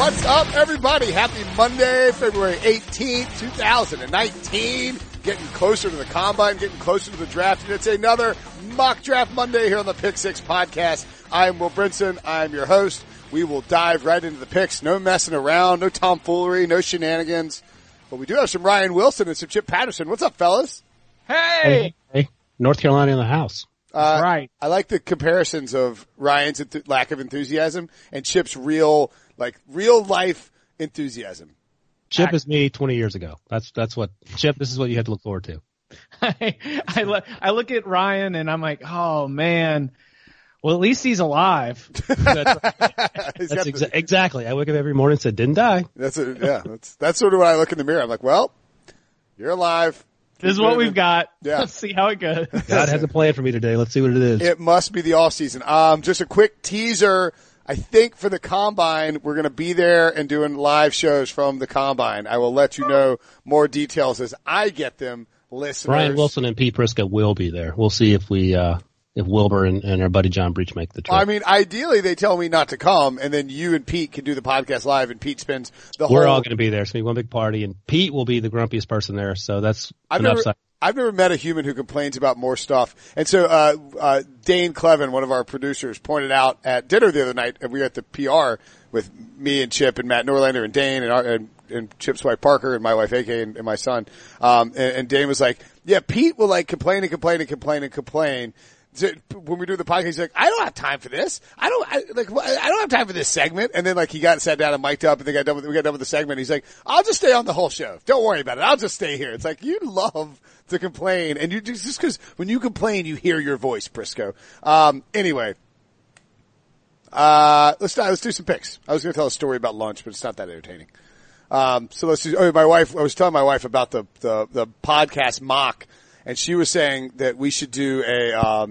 What's up, everybody? Happy Monday, February 18th, 2019. Getting closer to the combine, getting closer to the draft. And it's another Mock Draft Monday here on the Pick Six podcast. I'm Will Brinson. I'm your host. We will dive right into the picks. No messing around, no tomfoolery, no shenanigans. But we do have some Ryan Wilson and some Chip Patterson. What's up, fellas? Hey! North Carolina in the house. That's right. I like the comparisons of Ryan's lack of enthusiasm and Chip's real life enthusiasm. Chip is me 20 years ago. That's what Chip. This is what you had to look forward to. I look at Ryan and I'm like, oh man. Well, at least he's alive. Exactly. I wake up every morning and said, didn't die. That's sort of when I look in the mirror. I'm like, well, you're alive. This is what we've got. Yeah. Let's see how it goes. God has a plan for me today. Let's see what it is. It must be the off season. Just a quick teaser. I think for the combine, we're going to be there and doing live shows from the combine. I will let you know more details as I get them, listeners. Ryan Wilson and Pete Prisca will be there. We'll see if Wilbur and our buddy John Breach make the trip. I mean, ideally they tell me not to come, and then you and Pete can do the podcast live, and Pete spends the whole... We're all going to be there. It's going to be one big party, and Pete will be the grumpiest person there, so that's an upside. I've never met a human who complains about more stuff. And so, Dane Clevin, one of our producers, pointed out at dinner the other night, and we were at the PR with me and Chip and Matt Norlander and Dane and Chip's wife Parker and my wife AK and my son. And Dane was like, yeah, Pete will complain and complain and complain and complain. So when we do the podcast, he's like, I don't have time for this. I don't have time for this segment. And then he sat down and mic'd up and we got done with the segment. He's like, I'll just stay on the whole show. Don't worry about it. I'll just stay here. It's like, you love to complain, and you just cause when you complain, you hear your voice, Prisco. Anyway, let's do some picks. I was going to tell a story about lunch, but it's not that entertaining. So let's do, I was telling my wife about the podcast mock. And she was saying that we should do a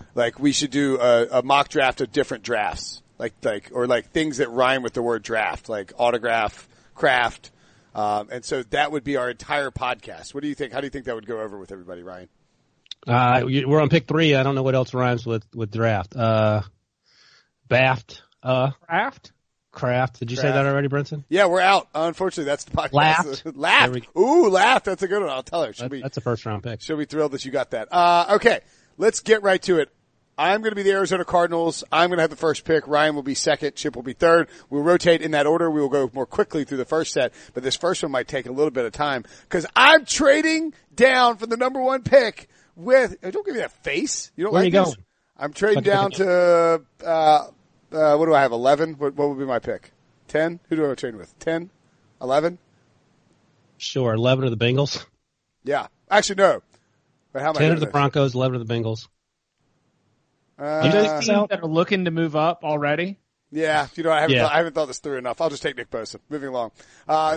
mock draft of different drafts, like things that rhyme with the word draft, like autograph, craft. And so that would be our entire podcast. What do you think? How do you think that would go over with everybody, Ryan? We're on pick 3. I don't know what else rhymes with draft. Baft. Craft. Did you say that already, Brinson? Yeah, we're out. Unfortunately, that's the podcast. Laughed. Ooh, laughed. That's a good one. I'll tell her. That's a first round pick. She'll be thrilled that you got that. Okay. Let's get right to it. I'm going to be the Arizona Cardinals. I'm going to have the first pick. Ryan will be second. Chip will be third. We'll rotate in that order. We will go more quickly through the first set, but this first one might take a little bit of time because I'm trading down from the number 1 pick with, don't give me that face. You don't Where like are you this? going? I'm trading down to, what do I have? 11? What would be my pick? 10? Who do I trade with? 10? 11? Sure. 11 of the Bengals. Yeah. Actually, no. But how am 10 of the Broncos, 11 of the Bengals. Those teams that are looking to move up already? Yeah. I haven't thought this through enough. I'll just take Nick Bosa. Moving along. Wow.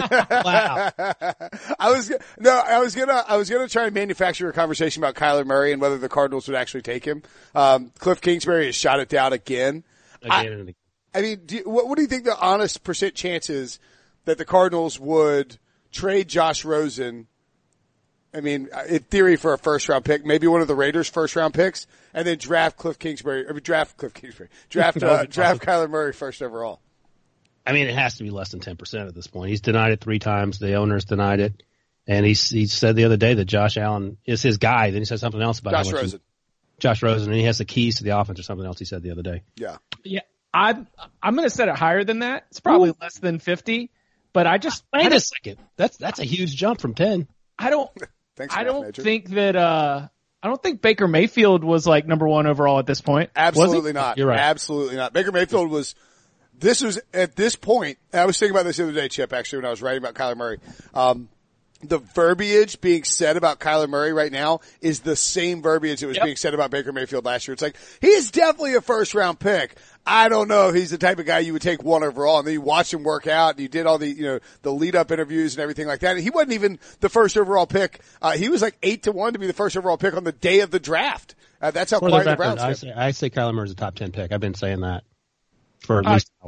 I was gonna try and manufacture a conversation about Kyler Murray and whether the Cardinals would actually take him. Cliff Kingsbury has shot it down again. Again. I mean, what do you think the honest % chance is that the Cardinals would trade Josh Rosen? I mean, in theory for a first round pick, maybe one of the Raiders' first round picks, and then draft Kyler Murray first overall. I mean, it has to be less than 10% at this point. He's denied it 3 times. The owner's denied it. And he said the other day that Josh Allen is his guy. Then he said something else about Josh Rosen, and he has the keys to the offense or something else he said the other day. Yeah. Yeah. I'm going to set it higher than that. It's probably less than 50, but wait a second. That's a huge jump from 10. I don't think Baker Mayfield was number 1 overall at this point. Absolutely not. You're right. Absolutely not. Baker Mayfield was at this point, and I was thinking about this the other day, Chip, actually, when I was writing about Kyler Murray. The verbiage being said about Kyler Murray right now is the same verbiage that was being said about Baker Mayfield last year. It's like, he's definitely a first round pick. I don't know if he's the type of guy you would take 1 overall. And then you watch him work out and you did all the, the lead up interviews and everything like that. And he wasn't even the first overall pick. He was 8-1 to be the first overall pick on the day of the draft. That's how quiet the Browns are. I say Kyler Murray's a top 10 pick. I've been saying that for at least hours.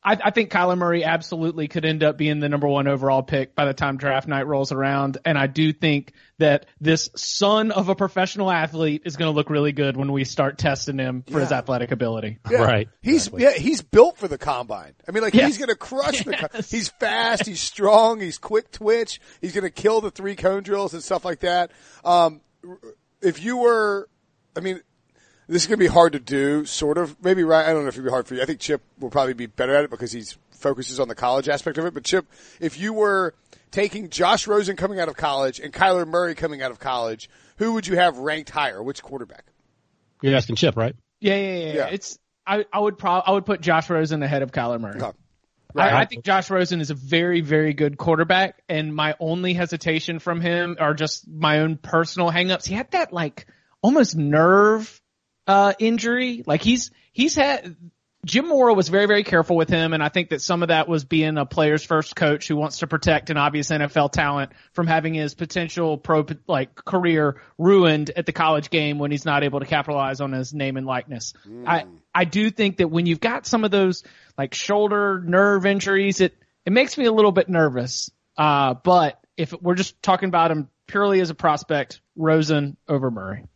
I think Kyler Murray absolutely could end up being the number 1 overall pick by the time draft night rolls around. And I do think that this son of a professional athlete is going to look really good when we start testing him for his athletic ability. Yeah. Right. He's built for the combine. I mean, he's going to crush he's fast, he's strong, he's quick twitch, he's going to kill the 3 cone drills and stuff like that. If you were, this is going to be hard to do, sort of. Maybe Ryan, I don't know if it'd be hard for you. I think Chip will probably be better at it because he focuses on the college aspect of it. But Chip, if you were taking Josh Rosen coming out of college and Kyler Murray coming out of college, who would you have ranked higher? Which quarterback? You're asking Chip, right? Yeah. I would put Josh Rosen ahead of Kyler Murray. Okay. Right. I think Josh Rosen is a very, very good quarterback, and my only hesitation from him are just my own personal hangups. He had that almost nerve injury. He's had Jim Mora was very, very careful with him, and I think that some of that was being a player's first coach who wants to protect an obvious NFL talent from having his potential pro career ruined at the college game when he's not able to capitalize on his name and likeness. I do think that when you've got some of those shoulder nerve injuries, it makes me a little bit nervous. But if we're just talking about him purely as a prospect, Rosen over Murray.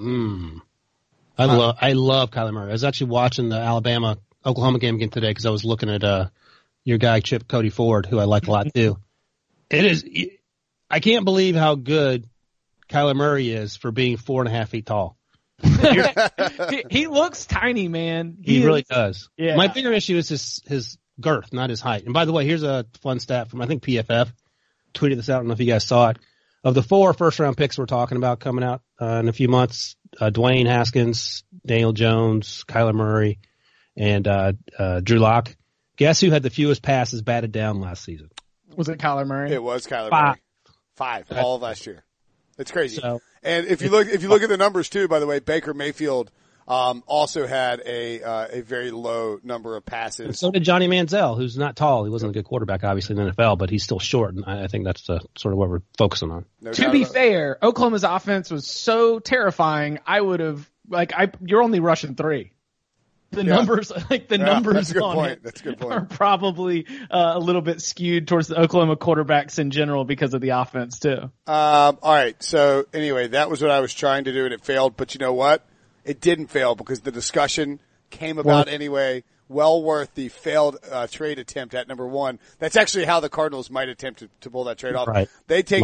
I love Kyler Murray. I was actually watching the Alabama-Oklahoma game again today because I was looking at your guy Chip Cody Ford, who I like a lot too. I can't believe how good Kyler Murray is for being 4.5 feet tall. He looks tiny, man. He really does. Yeah. My bigger issue is his girth, not his height. And by the way, here's a fun stat from I think PFF tweeted this out. I don't know if you guys saw it. Of the 4 first-round picks we're talking about coming out in a few months, Dwayne Haskins, Daniel Jones, Kyler Murray, and Drew Lock. Guess who had the fewest passes batted down last season? Was it Kyler Murray? It was Kyler Murray. 5 all of last year. It's crazy. And if you look at the numbers too, by the way, Baker Mayfield also had a very low number of passes. And so did Johnny Manziel, who's not tall. He wasn't a good quarterback, obviously, in the NFL, but he's still short, and I think that's sort of what we're focusing on. To be fair, Oklahoma's offense was so terrifying, I would have you're only rushing 3. The numbers on it That's a good point. are probably a little bit skewed towards the Oklahoma quarterbacks in general because of the offense too. All right. So anyway, that was what I was trying to do, and it failed. But you know what? It didn't fail because the discussion came about anyway. Well worth the failed trade attempt at number 1. That's actually how the Cardinals might attempt to pull that trade off. Right. They take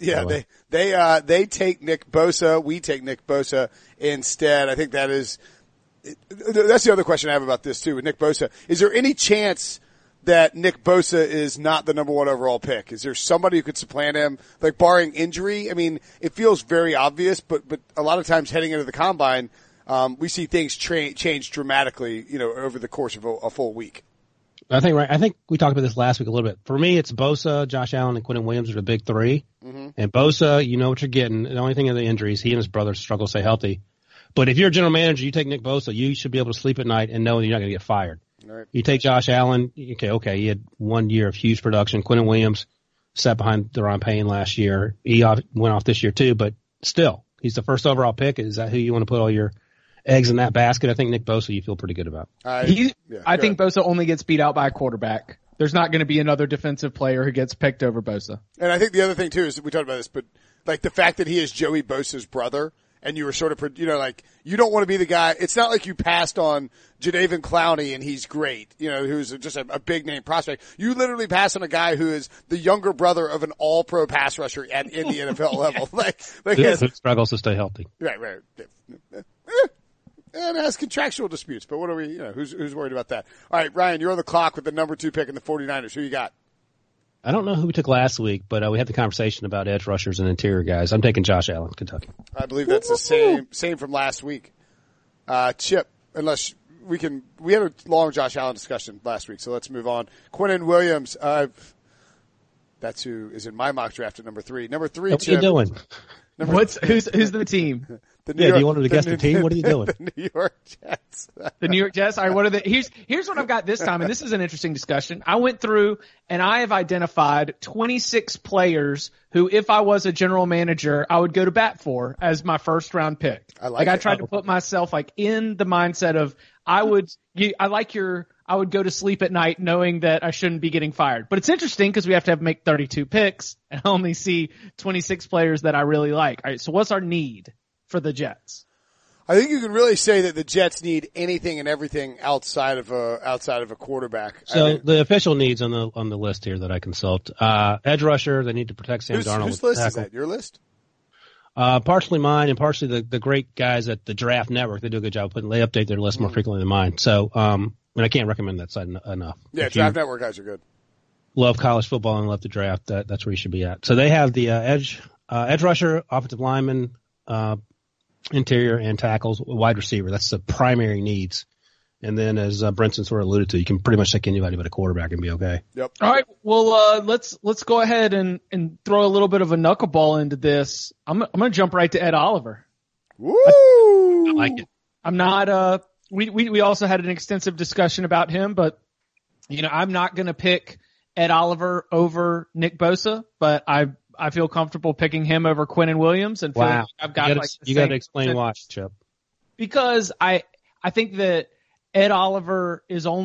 they take Nick Bosa. We take Nick Bosa instead. I think that's the other question I have about this too with Nick Bosa. Is there any chance that Nick Bosa is not the number 1 overall pick? Is there somebody who could supplant him, barring injury? I mean, it feels very obvious, but a lot of times heading into the combine, we see things change dramatically, over the course of a full week. I think we talked about this last week a little bit. For me, it's Bosa, Josh Allen, and Quinnen Williams are the big 3. Mm-hmm. And Bosa, you know what you're getting. The only thing are the injuries. He and his brother struggle to stay healthy. But if you're a general manager, you take Nick Bosa, you should be able to sleep at night and know that you're not going to get fired. Right. You take Josh Allen, okay, he had 1 year of huge production. Quinnen Williams sat behind Daron Payne last year. He went off this year too, but still, he's the first overall pick. Is that who you want to put all your eggs in that basket? I think Nick Bosa you feel pretty good about. I think Bosa only gets beat out by a quarterback. There's not going to be another defensive player who gets picked over Bosa. And I think the other thing too is we talked about this, but the fact that he is Joey Bosa's brother. And you were sort of, you don't want to be the guy. It's not like you passed on Jadeveon Clowney and he's great, who's just a big name prospect. You literally pass on a guy who is the younger brother of an all-pro pass rusher in the NFL level. Who struggles to stay healthy. Right. And has contractual disputes, but what are we, who's worried about that? All right, Ryan, you're on the clock with the number 2 pick in the 49ers. Who you got? I don't know who we took last week, but we had the conversation about edge rushers and interior guys. I'm taking Josh Allen, Kentucky. I believe that's the same from last week. Chip, unless we had a long Josh Allen discussion last week, so let's move on. Quinnen Williams, that's who is in my mock draft at number 3. Number 3, what Chip. What are you doing? Who's the team? Do you want to guess the team? What are you doing? The New York Jets. The New York Jets. All right, what are here's what I've got this time, and this is an interesting discussion. I went through and I have identified 26 players who, if I was a general manager, I would go to bat for as my first round pick. I tried to put myself in the mindset of I like your I would go to sleep at night knowing that I shouldn't be getting fired. But it's interesting because we have to make 32 picks and only see 26 players that I really like. All right, so what's our need for the Jets? I think you can really say that the Jets need anything and everything outside of a quarterback. So the official needs on the list here that I consult, edge rusher, they need to protect Sam Darnold. Whose list is that? Your list? Partially mine and partially the great guys at the Draft Network. They do a good job they update their list more frequently than mine. So, I can't recommend that site enough. Yeah, Draft Network guys are good. Love college football and love the draft. That's where you should be at. So they have the edge rusher, offensive lineman, interior and tackles, wide receiver. That's the primary needs. And then, as Brinson sort of alluded to, you can pretty much take anybody but a quarterback and be okay. Yep. All right. Well, let's go ahead and throw a little bit of a knuckleball into this. I'm going to jump right to Ed Oliver. Woo! I like it. I'm not. We also had an extensive discussion about him, but I'm not going to pick Ed Oliver over Nick Bosa, but I feel comfortable picking him over Quinnen Williams, and feel like I've got you got to explain why, Chip. Because I think that Ed Oliver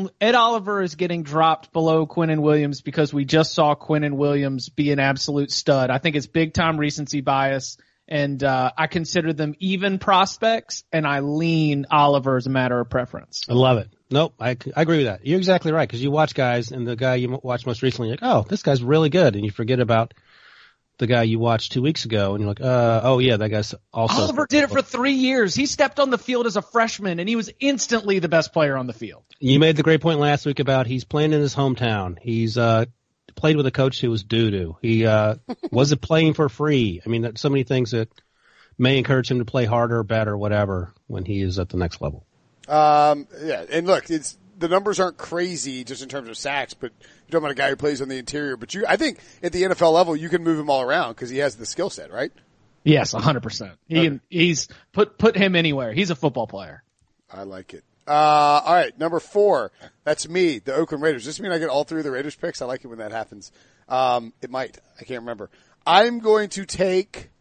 is getting dropped below Quinnen Williams because we just saw Quinnen Williams be an absolute stud. I think it's big time recency bias, and I consider them even prospects, and I lean Oliver as a matter of preference. I love it. Nope, I agree with that. You're exactly right, because you watch guys, and the guy you watched most recently, you're like, oh, this guy's really good, and you forget about the guy you watched 2 weeks ago, and you're like, oh yeah, that guy's also. Oliver did it for 3 years. He stepped on the field as a freshman, and he was instantly the best player on the field. You made the great point last week about he's playing in his hometown. He's played with a coach who was doo-doo. He wasn't playing for free. I mean, that's so many things that may encourage him to play harder, better, whatever, when he is at the next level. Yeah, and look, the numbers aren't crazy just in terms of sacks, but you're talking about a guy who plays on the interior. But I think at the NFL level, you can move him all around because he has the skill set, right? Yes, 100%. He's put him anywhere. He's a football player. I like it. All right, number 4. That's me, the Oakland Raiders. Does this mean I get all 3 of the Raiders picks? I like it when that happens. It might. I can't remember. I'm going to take.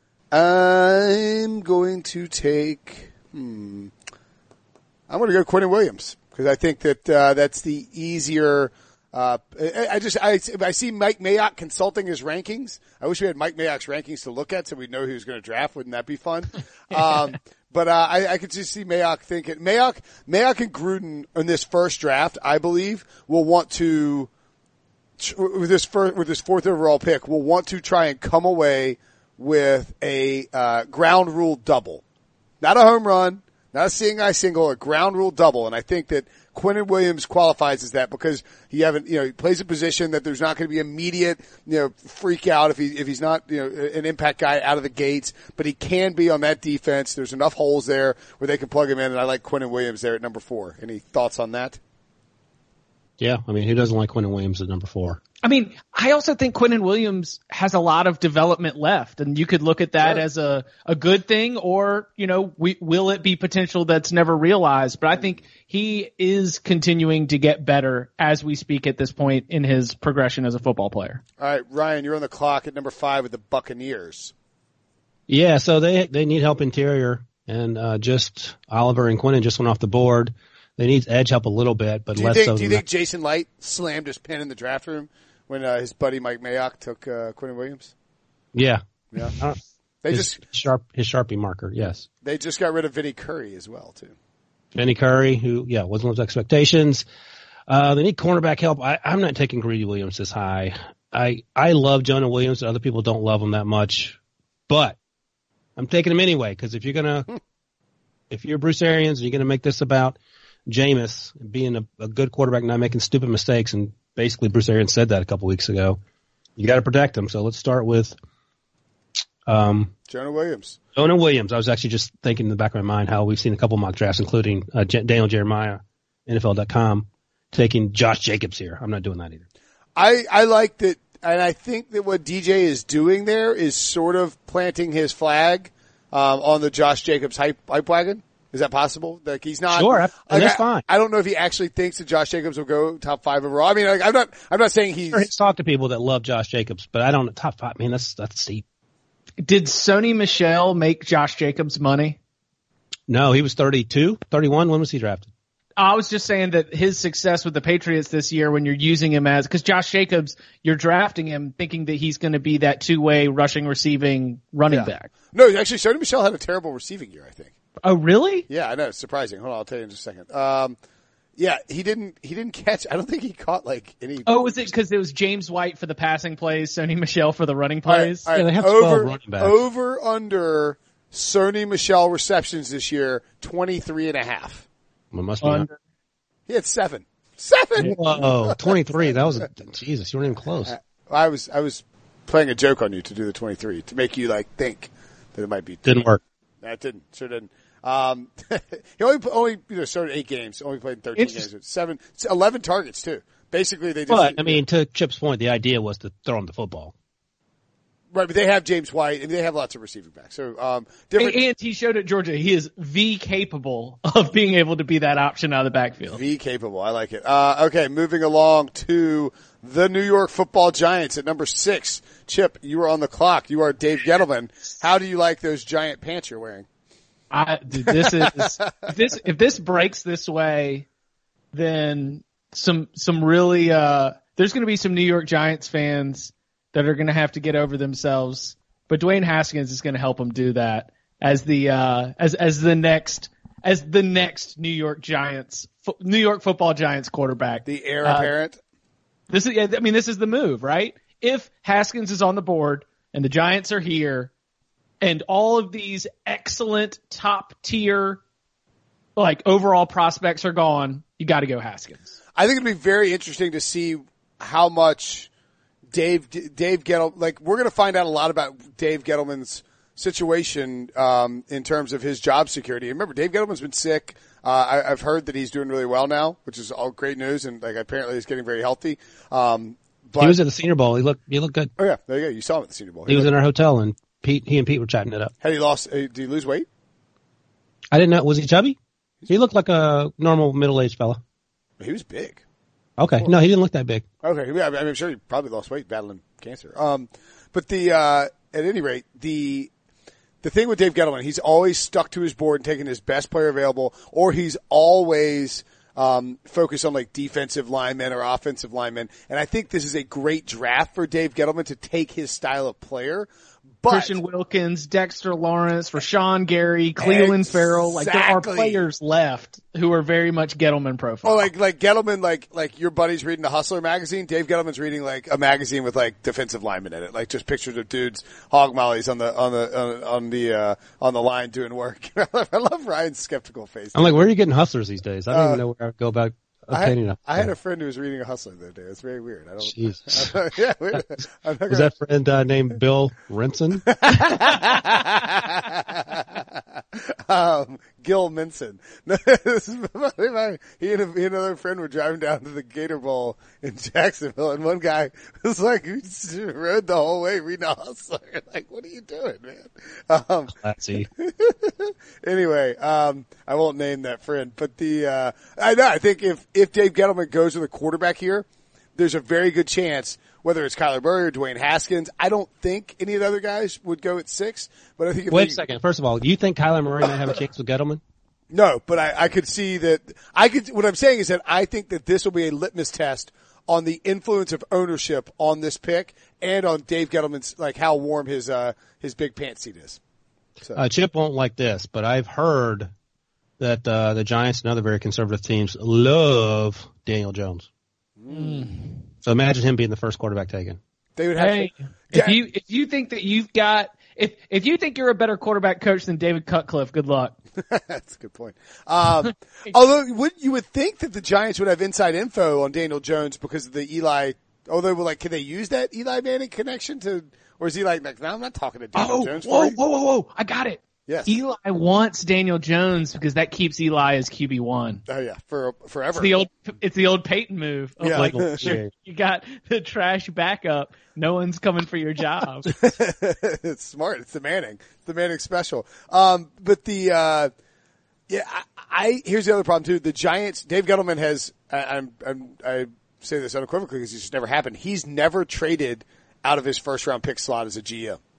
I'm going to go Quinnen Williams because I think that that's the easier. I see Mike Mayock consulting his rankings. I wish we had Mike Mayock's rankings to look at so we'd know who he was going to draft. Wouldn't that be fun? But I could just see Mayock thinking Mayock and Gruden in this first draft, I believe, will want to with this 4th overall pick will want to try and come away with a ground rule double, not a home run. Not a seeing eye single, a ground rule double, and I think that Quinnen Williams qualifies as that because he plays a position that there's not going to be immediate, freak out if he's not, an impact guy out of the gates, but he can be on that defense. There's enough holes there where they can plug him in, and I like Quinnen Williams there at number 4. Any thoughts on that? Yeah, I mean, who doesn't like Quinnen Williams at number 4? I mean, I also think Quinnen Williams has a lot of development left, and you could look at that as a good thing, or, will it be potential that's never realized? But I think he is continuing to get better as we speak at this point in his progression as a football player. All right, Ryan, you're on the clock at number 5 with the Buccaneers. Yeah, so they need help interior, and just Oliver and Quinnen just went off the board. They need edge help a little bit, but less so. Do you think Jason Light slammed his pen in the draft room when his buddy Mike Mayock took Quinnen Williams? Yeah. Yeah. His Sharpie marker, yes. They just got rid of Vinny Curry as well, too. Vinny Curry, who, wasn't those expectations. They need cornerback help. I'm not taking Greedy Williams this high. I love Jonah Williams. Other people don't love him that much, but I'm taking him anyway because if you're Bruce Arians and you're going to make this about Jameis being a good quarterback, not making stupid mistakes, and basically Bruce Arians said that a couple weeks ago. You got to protect him. So let's start with Jonah Williams. Jonah Williams. I was actually just thinking in the back of my mind how we've seen a couple mock drafts, including Daniel Jeremiah, NFL.com, taking Josh Jacobs here. I'm not doing that either. I like that, and I think that what DJ is doing there is sort of planting his flag on the Josh Jacobs hype wagon. Is that possible? Like he's not. Sure, that's fine. I don't know if he actually thinks that Josh Jacobs will go top 5 overall. I mean, I'm not saying he's. Sure, he's talked to people that love Josh Jacobs, but I don't top 5. Man, that's steep. Did Sony Michel make Josh Jacobs money? No, he was 32, 31. When was he drafted? I was just saying that his success with the Patriots this year, when you're using him because Josh Jacobs, you're drafting him thinking that he's going to be that two-way rushing, receiving running back. No, actually, Sony Michel had a terrible receiving year, I think. Oh, really? Yeah, I know. It's surprising. Hold on, I'll tell you in just a second. Yeah, he didn't catch. I don't think he caught any. Oh, was it because it was James White for the passing plays, Sony Michel for the running plays? All right. Yeah, they have 12 running backs. Over under Sony Michel receptions this year, 23.5. It must be under. He had 7. 7. Whoa, 23. That was Jesus. You weren't even close. I was playing a joke on you to do the 23 to make you think that it might be. Didn't work. That didn't. Sure didn't. He only started 8 games. Only played in 13 games. 11 targets too. Basically, they just. But I mean, to Chip's point, the idea was to throw him the football. Right, but they have James White and they have lots of receiving backs. So, different. And he showed at Georgia he is capable of being able to be that option out of the backfield. Capable. I like it. Okay, moving along to the New York Football Giants at number 6. Chip, you are on the clock. You are Dave Gettleman. How do you like those giant pants you're wearing? If this breaks this way, then some really there's going to be some New York Giants fans that are going to have to get over themselves. But Dwayne Haskins is going to help them do that as the next New York Football Giants quarterback, the heir apparent. This is the move, right? If Haskins is on the board and the Giants are here, and all of these excellent top tier, overall prospects are gone, you got to go Haskins. I think it'd be very interesting to see how much Dave Gettleman, we're going to find out a lot about Dave Gettleman's situation, in terms of his job security. Remember, Dave Gettleman's been sick. I've heard that he's doing really well now, which is all great news. And apparently he's getting very healthy. But he was at the Senior Bowl. He looked good. Oh yeah. There you go. You saw him at the Senior Bowl. He was in our hotel and he and Pete were chatting it up. Had he lost, did he lose weight? I didn't know. Was he chubby? He looked like a normal middle-aged fella. He was big. Okay. No, he didn't look that big. Okay. Yeah, I'm sure he probably lost weight battling cancer. But at any rate, the thing with Dave Gettleman, he's always stuck to his board and taking his best player available, or he's always focused on defensive linemen or offensive linemen. And I think this is a great draft for Dave Gettleman to take his style of player. But Christian Wilkins, Dexter Lawrence, Rashawn Gary, Cleveland Farrell, there are players left who are very much Gettleman profile. Oh, like Gettleman, like your buddy's reading the Hustler magazine. Dave Gettleman's reading a magazine with defensive linemen in it, just pictures of dudes hog mollies on the line doing work. I love Ryan's skeptical face. I'm where are you getting Hustlers these days? I don't even know where I would go about. I had a friend who was reading a Hustler the other day. It's very weird. Jesus. Yeah, was that friend named Bill Renson? Gil Minson. He and another friend were driving down to the Gator Bowl in Jacksonville, and one guy was he rode the whole way reading a Hustler. What are you doing, man? Classy. Anyway, I won't name that friend, but I think if Dave Gettleman goes with a quarterback here, there's a very good chance, whether it's Kyler Murray or Dwayne Haskins. I don't think any of the other guys would go at 6, but I think wait a second. First of all, do you think Kyler Murray might have a chance with Gettleman? No, but I could see that. What I'm saying is that I think that this will be a litmus test on the influence of ownership on this pick and on Dave Gettleman's, how warm his big pants seat is. So. Chip won't like this, but I've heard that the Giants and other very conservative teams love Daniel Jones. Mm. So imagine him being the first quarterback taken. They would have if you think that you've got if you think you're a better quarterback coach than David Cutcliffe, good luck. That's a good point. Although you would think that the Giants would have inside info on Daniel Jones because of the Eli. Although, can they use that Eli Manning connection to? Or is he no, I'm not talking to Daniel Jones. Whoa! I got it. Yes. Eli wants Daniel Jones because that keeps Eli as QB1. Oh yeah, forever. It's the old Peyton move. You got the trash backup. No one's coming for your job. It's smart. It's the Manning. It's the Manning special. But here's the other problem too. The Giants, Dave Gettleman has, I say this unequivocally because it's just never happened. He's never traded out of his first round pick slot as a GM.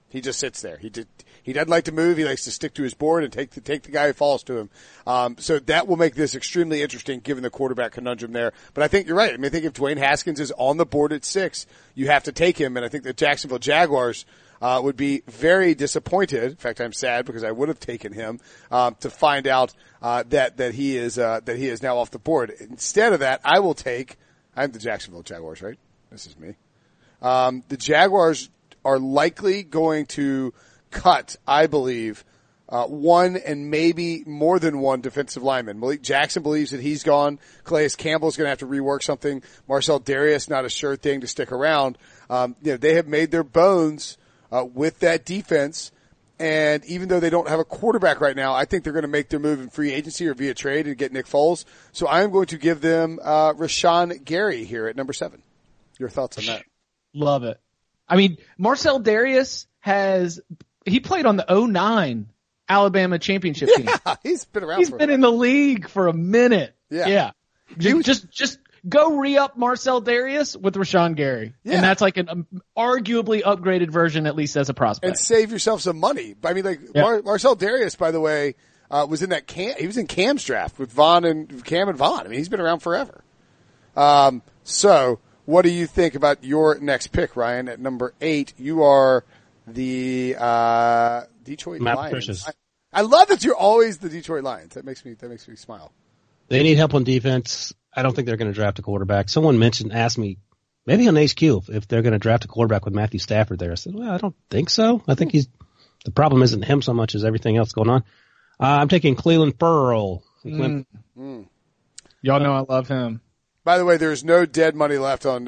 He just sits there. He doesn't like to move. He likes to stick to his board and take the guy who falls to him. So that will make this extremely interesting given the quarterback conundrum there. But I think you're right. I mean, I think if Dwayne Haskins is on the board at 6, you have to take him. And I think the Jacksonville Jaguars would be very disappointed. In fact, I'm sad because I would have taken him to find out that he is now off the board. Instead of that, I'm the Jacksonville Jaguars, right? This is me. The Jaguars are likely going to cut, I believe, one and maybe more than one defensive lineman. Malik Jackson believes that he's gone. Calais Campbell's going to have to rework something. Marcel Darius, not a sure thing to stick around. They have made their bones with that defense. And even though they don't have a quarterback right now, I think they're going to make their move in free agency or via trade and get Nick Foles. So I am going to give them Rashawn Gary here at number 7. Your thoughts on that? Love it. I mean, Marcel Darius he played on the 2009 Alabama championship team. Yeah, he's been around. He's been in the league for a minute. Yeah. Just go re-up Marcel Darius with Rashawn Gary. Yeah. And that's like an arguably upgraded version, at least as a prospect. And save yourself some money. I mean, Marcel Darius, by the way, was in he was in Cam's draft with Cam and Vaughn. I mean, he's been around forever. So what do you think about your next pick, Ryan? At number 8, you are the Detroit Lions. I love that you're always the Detroit Lions. That makes me smile. They need help on defense. I don't think they're going to draft a quarterback. Someone asked me, maybe on HQ, if they're going to draft a quarterback with Matthew Stafford there. I said, well, I don't think so. I think the problem isn't him so much as everything else going on. I'm taking Clelin Ferrell. Y'all know I love him. By the way, there's no dead money left on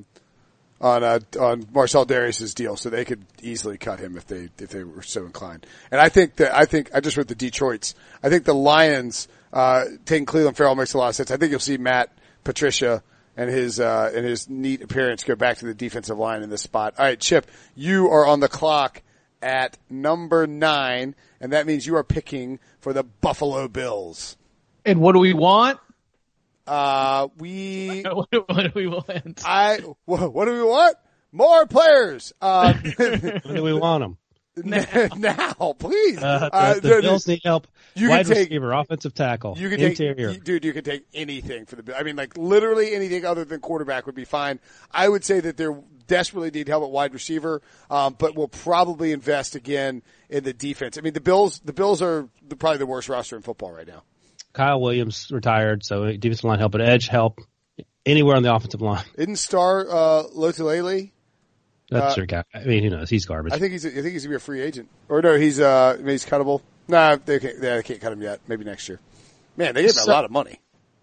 Marcel Darius's deal, so they could easily cut him if they were so inclined. And I think I just read the Detroits. I think the Lions taking Clelin Ferrell makes a lot of sense. I think you'll see Matt Patricia and his neat appearance go back to the defensive line in this spot. All right, Chip, you are on the clock at number 9, and that means you are picking for the Buffalo Bills. And what do we want? What do we want? What do we want? More players. When do we want them? Now, please. The Bills need help. Wide receiver, offensive tackle, interior. You can take anything for the Bills. I mean, like literally anything other than quarterback would be fine. I would say that they desperately need help at wide receiver, but will probably invest again in the defense. I mean, the Bills are probably the worst roster in football right now. Kyle Williams retired, so defensive line help, but edge help anywhere on the offensive line. Isn't Star Lotulelei? That's their guy. I mean, who knows? He's garbage. I think he's gonna be a free agent. Or no, he's cuttable. Nah, they can't cut him yet. Maybe next year. Man, they gave him a lot of money.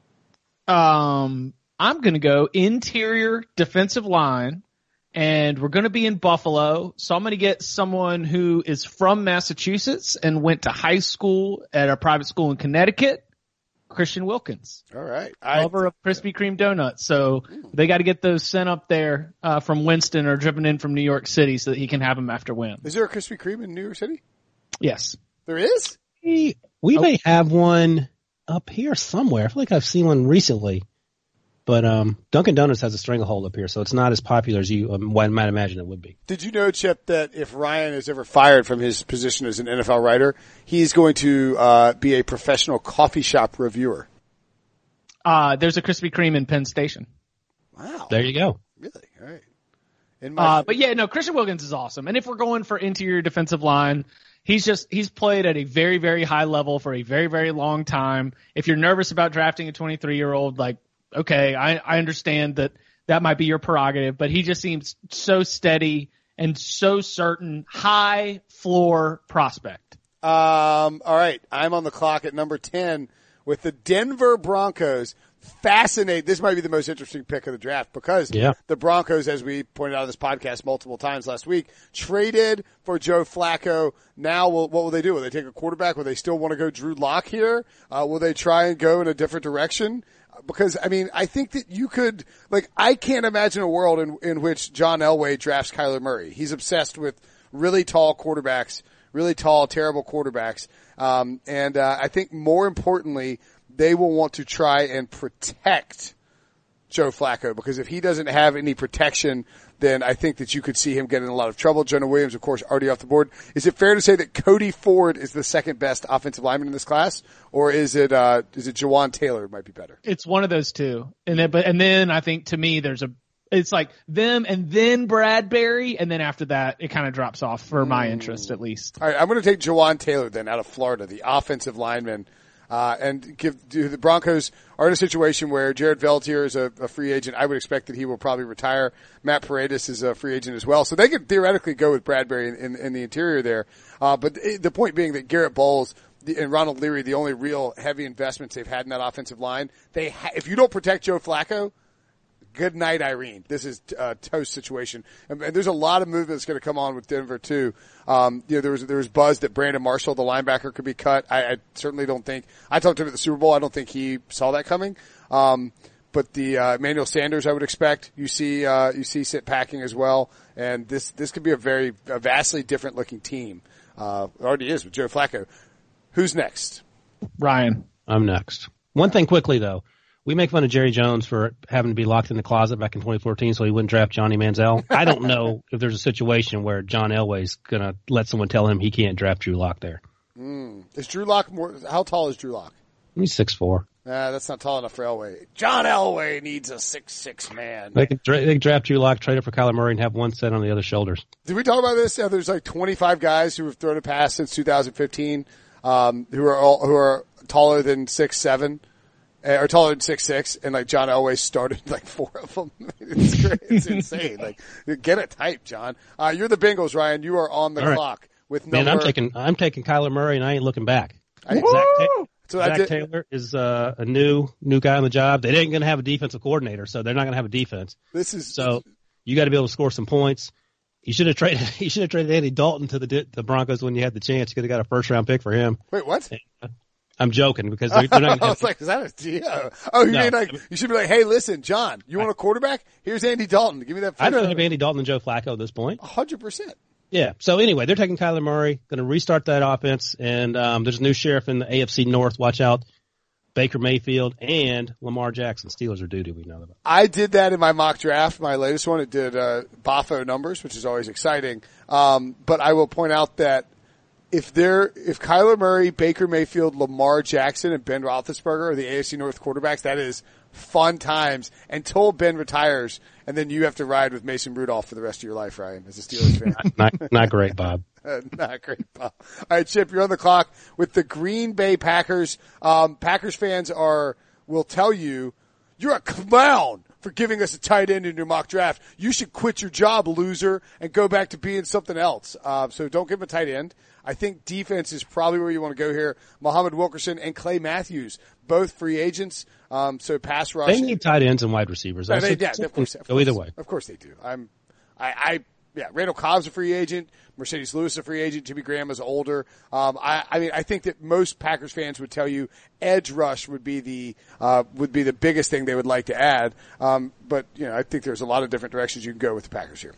I'm gonna go interior defensive line, and we're gonna be in Buffalo. So I'm gonna get someone who is from Massachusetts and went to high school at a private school in Connecticut. Christian Wilkins. All right. Lover of Krispy Kreme donuts. So they got to get those sent up there from Winston or driven in from New York City so that he can have them after win. Is there a Krispy Kreme in New York City? Yes. There is? We may have one up here somewhere. I feel like I've seen one recently. But Dunkin' Donuts has a stranglehold up here, so it's not as popular as you might imagine it would be. Did you know, Chip, that if Ryan is ever fired from his position as an NFL writer, he's going to be a professional coffee shop reviewer? There's a Krispy Kreme in Penn Station. Wow. There you go. Really? All right. But yeah, no, Christian Wilkins is awesome. And if we're going for interior defensive line, he's played at a very, very high level for a very, very long time. If you're nervous about drafting a 23-year-old, like, okay, I understand that might be your prerogative, but he just seems so steady and so certain, high floor prospect. All right. I'm on the clock at number 10 with the Denver Broncos. Fascinating. This might be the most interesting pick of the draft because the Broncos, as we pointed out on this podcast multiple times last week, traded for Joe Flacco. Now, what will they do? Will they take a quarterback? Will they still want to go Drew Lock here? Will they try and go in a different direction? Because, I mean, I think that you could, I can't imagine a world in which John Elway drafts Kyler Murray. He's obsessed with really tall quarterbacks, really tall, terrible quarterbacks. I think more importantly, they will want to try and protect Joe Flacco, because if he doesn't have any protection, then I think that you could see him get in a lot of trouble. Jonah Williams, of course, already off the board. Is it fair to say that Cody Ford is the second best offensive lineman in this class, or is it Jawan Taylor might be better? It's one of those two. And then I think to me it's like them and then Bradbury, and then after that it kind of drops off for my interest at least. All right, I'm going to take Jawan Taylor then out of Florida, the offensive lineman. And the Broncos are in a situation where Jared Veltier is a free agent. I would expect that he will probably retire. Matt Paredes is a free agent as well. So they could theoretically go with Bradbury in the interior there. But the point being that Garrett Bowles and Ronald Leary, the only real heavy investments they've had in that offensive line, if you don't protect Joe Flacco, good night, Irene. This is a toast situation. And there's a lot of movement that's going to come on with Denver too. There was buzz that Brandon Marshall, the linebacker, could be cut. I certainly don't think, I talked to him at the Super Bowl. I don't think he saw that coming. But the, Emmanuel Sanders, I would expect you see sit packing as well. And this could be a vastly different looking team. It already is with Joe Flacco. Who's next? Ryan. I'm next. One thing quickly though. We make fun of Jerry Jones for having to be locked in the closet back in 2014 so he wouldn't draft Johnny Manziel. I don't know if there's a situation where John Elway's going to let someone tell him he can't draft Drew Lock there. Is Drew Lock how tall is Drew Lock? He's 6'4". That's not tall enough for Elway. John Elway needs a 6'6" man. They could draft Drew Lock, trade it for Kyler Murray, and have one set on the other shoulders. Did we talk about this? Yeah, there's like 25 guys who have thrown a pass since 2015 who are taller than 6'7". Or taller than 6'6", and like John Elway started like 4 of them. It's great. It's insane. Like, get it tight, John. You're the Bengals, Ryan. You are on the clock with no. Man, I'm taking Kyler Murray, and I ain't looking back. Zach Taylor is a new guy on the job. They ain't going to have a defensive coordinator, so they're not going to have a defense. So you got to be able to score some points. You should have traded Andy Dalton to the Broncos when you had the chance. You could have got a first-round pick for him. Wait, what? I'm joking because they're not. I was like, is that a deal? Oh, mean like you should be like, hey, listen, John, you want a quarterback? Here's Andy Dalton. Give me that. I'd rather have Andy Dalton than Joe Flacco at this point. 100%. Yeah. So anyway, they're taking Kyler Murray, going to restart that offense, and there's a new sheriff in the AFC North. Watch out, Baker Mayfield and Lamar Jackson. Steelers are due. We know that. I did that in my mock draft, my latest one. It did Bafo numbers, which is always exciting. But I will point out that. If Kyler Murray, Baker Mayfield, Lamar Jackson, and Ben Roethlisberger are the AFC North quarterbacks, that is fun times until Ben retires, and then you have to ride with Mason Rudolph for the rest of your life, Ryan, as a Steelers fan. Not great, Bob. Not great, Bob. All right, Chip, you're on the clock with the Green Bay Packers. Packers fans will tell you, you're a clown for giving us a tight end in your mock draft. You should quit your job, loser, and go back to being something else. So don't give him a tight end. I think defense is probably where you want to go here. Muhammad Wilkerson and Clay Matthews, both free agents. So pass rush. They need tight ends and wide receivers. Of course. Go either way. Of course they do. Randall Cobb's a free agent. Mercedes Lewis is a free agent. Jimmy Graham is older. I think that most Packers fans would tell you edge rush would be the biggest thing they would like to add. But I think there's a lot of different directions you can go with the Packers here.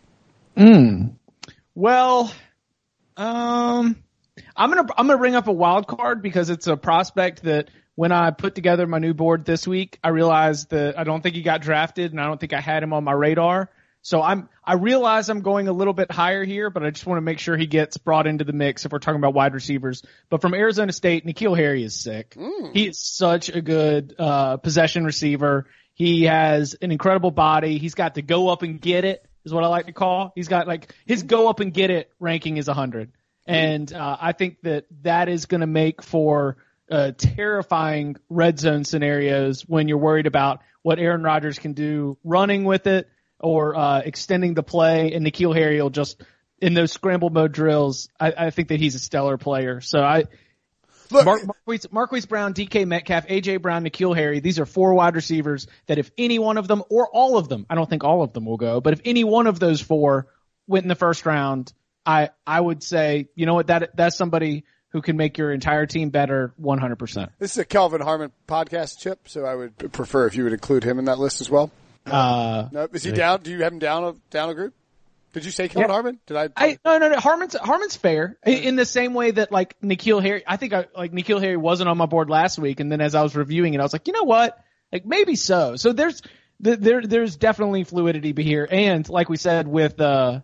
Well, I'm gonna bring up a wild card because it's a prospect that when I put together my new board this week, I realized that I don't think he got drafted and I don't think I had him on my radar. So I realize I'm going a little bit higher here, but I just want to make sure he gets brought into the mix if we're talking about wide receivers. But from Arizona State, N'Keal Harry is sick. He is such a good possession receiver. He has an incredible body. He's got the go up and get it is what I like to call. He's got his go up and get it ranking is 100. And I think that is going to make for terrifying red zone scenarios when you're worried about what Aaron Rodgers can do running with it or extending the play. And N'Keal Harry will just, in those scramble mode drills, I think that he's a stellar player. So Marquise Brown, DK Metcalf, AJ Brown, N'Keal Harry, these are 4 wide receivers that if any one of them or all of them, I don't think all of them will go, but if any one of those 4 went in the first round, I would say, you know what, that's somebody who can make your entire team better 100%. This is a Kelvin Harmon podcast, Chip, so I would prefer if you would include him in that list as well. No, is he down? Do you have him down a group? Did you say Kelvin Harmon? Did I? No. Harmon's fair in the same way that N'Keal Harry. I think N'Keal Harry wasn't on my board last week, and then as I was reviewing it, I was like, you know what? Maybe so. So there's definitely fluidity here. And like we said, with the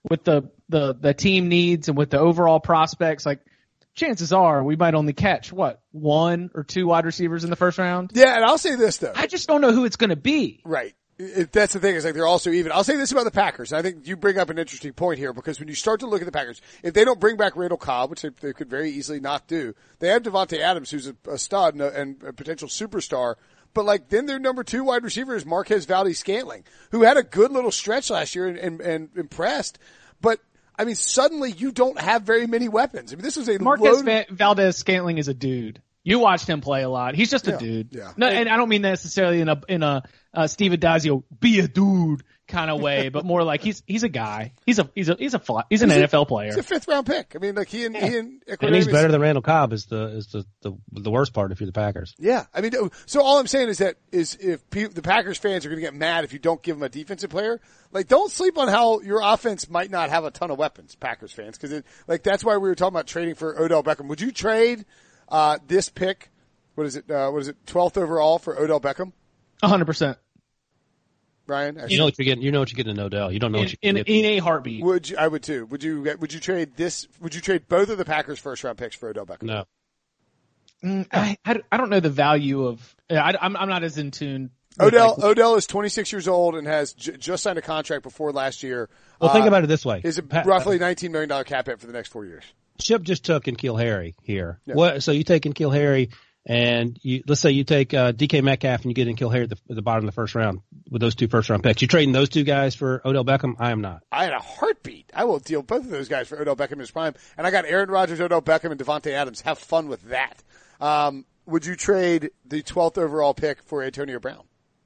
team needs and with the overall prospects, like chances are we might only catch one or two wide receivers in the first round. Yeah. And I'll say this though. I just don't know who it's going to be. Right. That's the thing, is like they're also even. I'll say this about the Packers. I think you bring up an interesting point here, because when you start to look at the Packers, if they don't bring back Randall Cobb, which they could very easily not do, they have Devontae Adams, who's a stud and a potential superstar. But like, then their number 2 wide receiver is Marquez Valdes-Scantling, who had a good little stretch last year and impressed. But I mean, suddenly you don't have very many weapons. I mean, this was a Marquez Valdes-Scantling is a dude. You watched him play a lot. He's just a dude. Yeah. No, and I don't mean necessarily in a Steve Adazio be a dude kind of way, but more like he's a guy. He's an NFL player. He's a 5th round pick. I mean, like he and and he's better than Randall Cobb is the worst part if you're the Packers. Yeah. I mean, so all I'm saying is that if the Packers fans are going to get mad if you don't give them a defensive player, like, don't sleep on how your offense might not have a ton of weapons, Packers fans, because that's why we were talking about trading for Odell Beckham. Would you trade this pick, what is it, 12th overall for Odell Beckham? 100%. Brian? You know what you're getting in Odell. You don't know what you're getting. In a heartbeat. I would too. Would you trade both of the Packers first round picks for Odell Beckham? No. I don't know the value of, I'm not as in tune. Odell is 26 years old and has just signed a contract before last year. Well, think about it this way. Is roughly $19 million cap hit for the next 4 years. Chip just took N'Keal Harry here. Yeah. So you take N'Keal Harry, and let's say you take DK Metcalf and you get N'Keal Harry at the bottom of the first round with those 2 first round picks. You trading those 2 guys for Odell Beckham? I am not. I had a heartbeat. I will deal both of those guys for Odell Beckham in his prime. And I got Aaron Rodgers, Odell Beckham, and Devontae Adams. Have fun with that. Would you trade the 12th overall pick for Antonio Brown?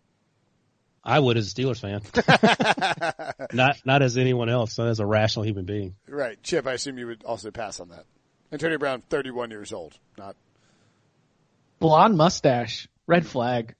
I would, as a Steelers fan. Not as anyone else, not as a rational human being. Right. Chip, I assume you would also pass on that. Antonio Brown, 31 years old. Not blonde mustache. Red flag.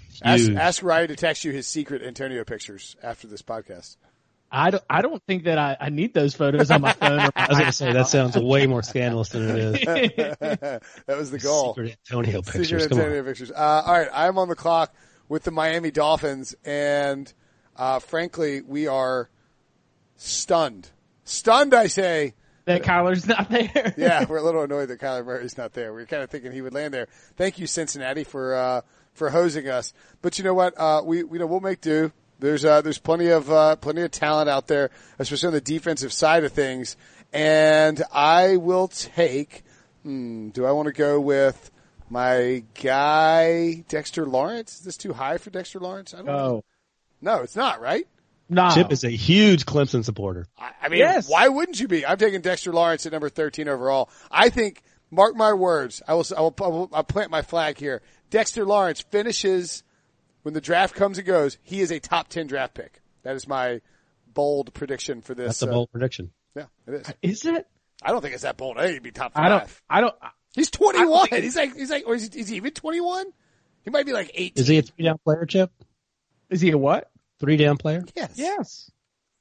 Ask Ryan to text you his secret Antonio pictures after this podcast. I don't think that I need those photos on my phone. I was going to say, that sounds way more scandalous than it is. That was the goal. Secret Antonio pictures. Secret Antonio pictures. All right. I'm on the clock with the Miami Dolphins, and frankly, we are stunned. Stunned, I say. That Kyler's not there. Yeah, we're a little annoyed that Kyler Murray's not there. We were kind of thinking he would land there. Thank you, Cincinnati, for hosing us. But you know what? We'll make do. There's plenty of talent out there, especially on the defensive side of things. And I will take. Do I want to go with my guy, Dexter Lawrence? Is this too high for Dexter Lawrence? I don't know. No, it's not, right? No. Chip is a huge Clemson supporter. I mean, yes. Why wouldn't you be? I'm taking Dexter Lawrence at number 13 overall. I think, mark my words, I'll plant my flag here. Dexter Lawrence finishes, when the draft comes and goes, he is a top 10 draft pick. That is my bold prediction for this. That's a bold prediction. Yeah, it is. Is it? I don't think it's that bold. I think he'd be top 5. I don't. He's 21. He's like, or is he even 21? He might be like 18. Is he a 3-down player, Chip? Is he a what? 3-down player? Yes.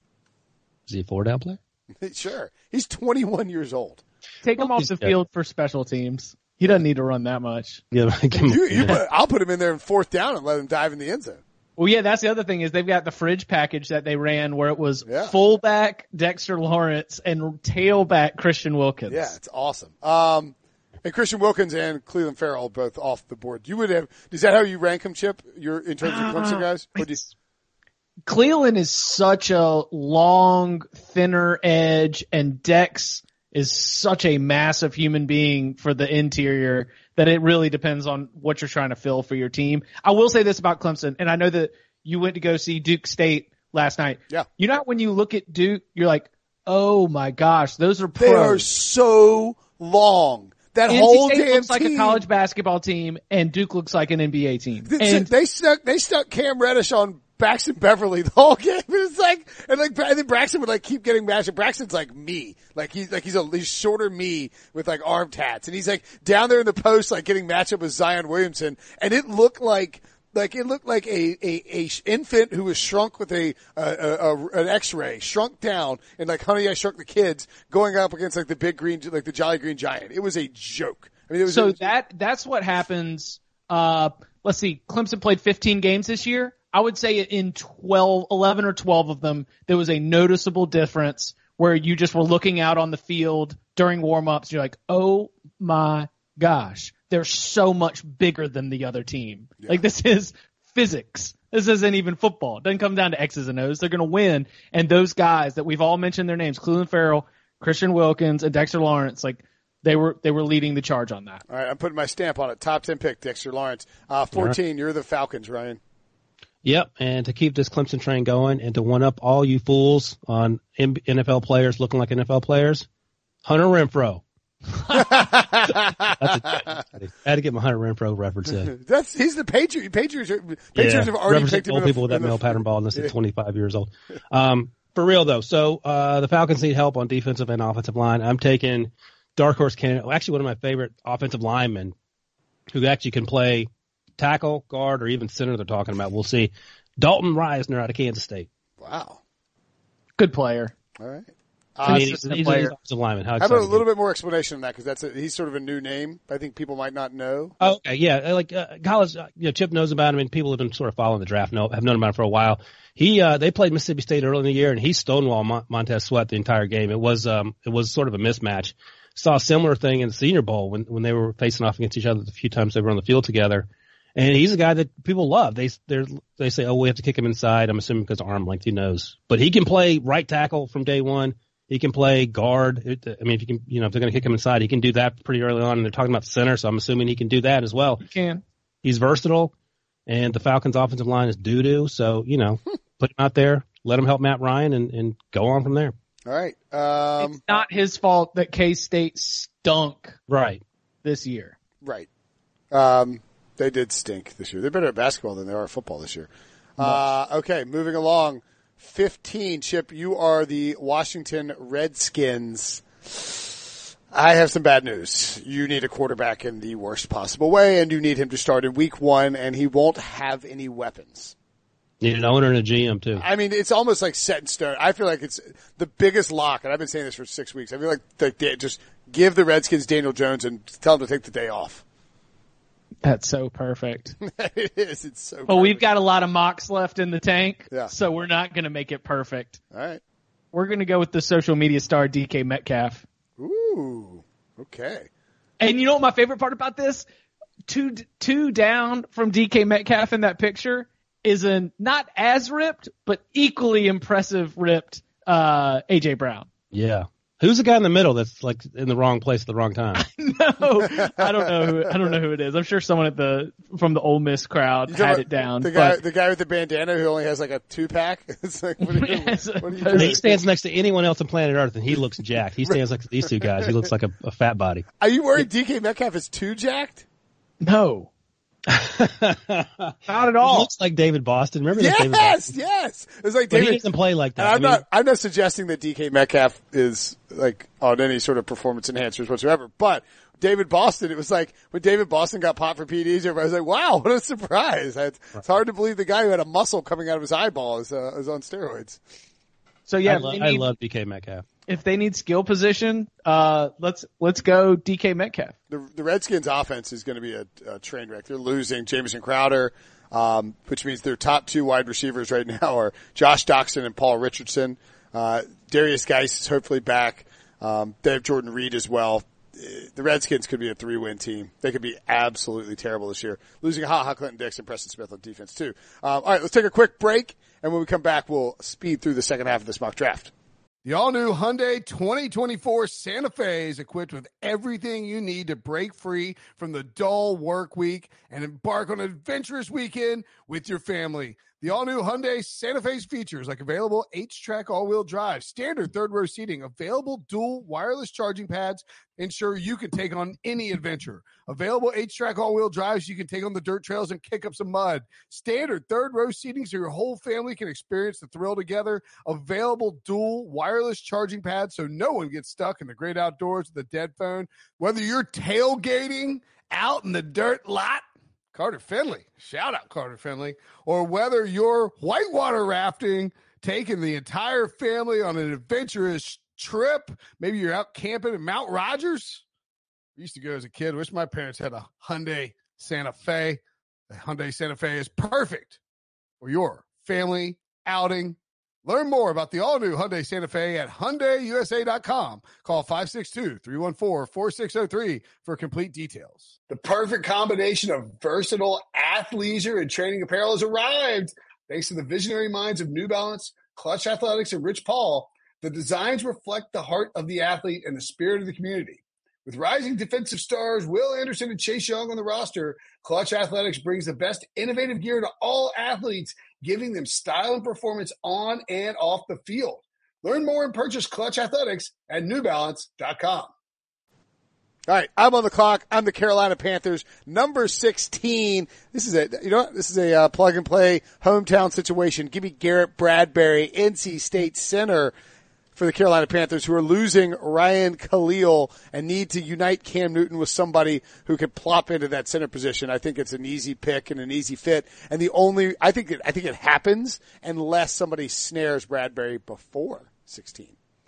Is he a 4-down player? Sure. He's 21 years old. Take him off the field for special teams. He doesn't need to run that much. Yeah, I'll put him in there in 4th down and let him dive in the end zone. Well, yeah, that's the other thing is they've got the fridge package that they ran where it was fullback Dexter Lawrence and tailback Christian Wilkins. Yeah, it's awesome. And Christian Wilkins and Cleveland Farrell both off the board. Is that how you rank them, Chip? In terms of Clemson guys? Cleveland is such a long, thinner edge, and Dex is such a massive human being for the interior that it really depends on what you're trying to fill for your team. I will say this about Clemson, and I know that you went to go see Duke State last night. Yeah. You know, when you look at Duke, you're like, oh my gosh, those are pros. They are so long. That NC whole State damn looks team. like a college basketball team, and Duke looks like an NBA team. They stuck Cam Reddish on Braxton Beverly the whole game. It's like, and then Braxton would keep getting matched. And Braxton's like me. He's shorter me with arm tats. And he's down there in the post, getting matched up with Zion Williamson. And it looked like a infant who was shrunk with an X-ray, shrunk down, and Honey, I Shrunk the Kids, going up against the big green, the Jolly Green Giant. It was a joke. I mean, that's what happens. Let's see, Clemson played 15 games this year. I would say in 11 or 12 of them, there was a noticeable difference where you just were looking out on the field during warm-ups. You're like, oh my gosh, they're so much bigger than the other team. Yeah. Like, this is physics. This isn't even football. It doesn't come down to X's and O's. They're going to win. And those guys that we've all mentioned their names, Clelin Ferrell, Christian Wilkins, and Dexter Lawrence, like, they were leading the charge on that. All right, I'm putting my stamp on it. Top 10 pick, Dexter Lawrence. 14, right. You're the Falcons, Ryan. Yep, and to keep this Clemson train going and to one-up all you fools on NFL players looking like NFL players, Hunter Renfrow. I had to get my Hunter Renfrow reference in. He's the Patriot. Patriots have already picked him. Old people with that male pattern baldness at 25 years old. For real though, so the Falcons need help on defensive and offensive line. I'm taking dark horse candidate. Actually, one of my favorite offensive linemen who actually can play tackle, guard, or even center. They're talking about. We'll see. Dalton Reisner out of Kansas State. Wow, good player. All right. He's an offensive lineman. How about a little bit more explanation on that? Because he's sort of a new name. I think people might not know. Oh, okay, yeah. Like college, Chip knows about him, and people have been sort of following the draft. Have known about him for a while. They played Mississippi State early in the year, and he stonewalled Montez Sweat the entire game. It was sort of a mismatch. Saw a similar thing in the Senior Bowl when they were facing off against each other the few times they were on the field together. And he's a guy that people love. They say, oh, we have to kick him inside. I'm assuming because of arm length, he knows. But he can play right tackle from day one. He can play guard. I mean, if they're going to kick him inside, he can do that pretty early on. And they're talking about center, so I'm assuming he can do that as well. He can. He's versatile, and the Falcons' offensive line is doo-doo. So, put him out there, let him help Matt Ryan, and go on from there. All right. It's not his fault that K-State stunk this year. Right. They did stink this year. They're better at basketball than they are at football this year. Okay, moving along. 15, Chip, you are the Washington Redskins. I have some bad news. You need a quarterback in the worst possible way, and you need him to start in week 1, and he won't have any weapons. Need an owner and a GM, too. I mean, it's almost like set in stone. I feel like it's the biggest lock, and I've been saying this for 6 weeks. I feel like they just give the Redskins Daniel Jones and tell them to take the day off. That's so perfect. It is. It's so perfect. Well, we've got a lot of mocks left in the tank, yeah. So we're not going to make it perfect. All right. We're going to go with the social media star DK Metcalf. Ooh, okay. And you know what my favorite part about this? Two down from DK Metcalf in that picture is a not as ripped, but equally impressive ripped A.J. Brown. Yeah. Who's the guy in the middle that's like in the wrong place at the wrong time? No, I don't know who it is. I'm sure someone from the Ole Miss crowd had it down. The guy with the bandana who only has like a 2-pack. It's like, what are you he stands next to anyone else on planet Earth, and he looks jacked. He stands next to these two guys. He looks like a fat body. Are you worried DK Metcalf is too jacked? No. Not at all. He looks like David Boston. Remember that? David Boston? Yes. It's like David. But he doesn't play like that. I'm not suggesting that DK Metcalf is like on any sort of performance enhancers whatsoever, but David Boston, it was like when David Boston got popped for PEDs, everybody was like, wow, what a surprise. It's hard to believe the guy who had a muscle coming out of his eyeball is on steroids. So yeah, I love DK Metcalf. If they need skill position, let's go DK Metcalf. The Redskins offense is going to be a train wreck. They're losing Jamison Crowder, which means their top 2 wide receivers right now are Josh Doctson and Paul Richardson. Darius Geis is hopefully back. They have Jordan Reed as well. The Redskins could be a 3-win team. They could be absolutely terrible this year. Losing Clinton Dix and Preston Smith on defense too. All right, let's take a quick break, and when we come back, we'll speed through the second half of this mock draft. The all-new Hyundai 2024 Santa Fe is equipped with everything you need to break free from the dull work week and embark on an adventurous weekend with your family. The all-new Hyundai Santa Fe's features like available H-Track all-wheel drive, standard third-row seating, available dual wireless charging pads, ensure you can take on any adventure. Available H-Track all-wheel drives you can take on the dirt trails and kick up some mud. Standard third-row seating so your whole family can experience the thrill together. Available dual wireless charging pads so no one gets stuck in the great outdoors with a dead phone. Whether you're tailgating out in the dirt lot, Carter Finley, shout out Carter Finley, or whether you're whitewater rafting, taking the entire family on an adventurous trip, maybe you're out camping in Mount Rogers. I used to go as a kid. Wish my parents had a Hyundai Santa Fe. The Hyundai Santa Fe is perfect or your family outing. Learn more about the all-new Hyundai Santa Fe at HyundaiUSA.com. Call 562-314-4603 for complete details. The perfect combination of versatile athleisure and training apparel has arrived. Thanks to the visionary minds of New Balance, Clutch Athletics, and Rich Paul, the designs reflect the heart of the athlete and the spirit of the community. With rising defensive stars Will Anderson and Chase Young on the roster, Clutch Athletics brings the best innovative gear to all athletes, giving them style and performance on and off the field. Learn more and purchase Clutch Athletics at NewBalance.com. All right, I'm on the clock. I'm the Carolina Panthers, number 16. This is a plug and play hometown situation. Give me Garrett Bradbury, NC State center for the Carolina Panthers, who are losing Ryan Khalil and need to unite Cam Newton with somebody who could plop into that center position. I think it's an easy pick and an easy fit. And I think it happens unless somebody snares Bradbury before 16.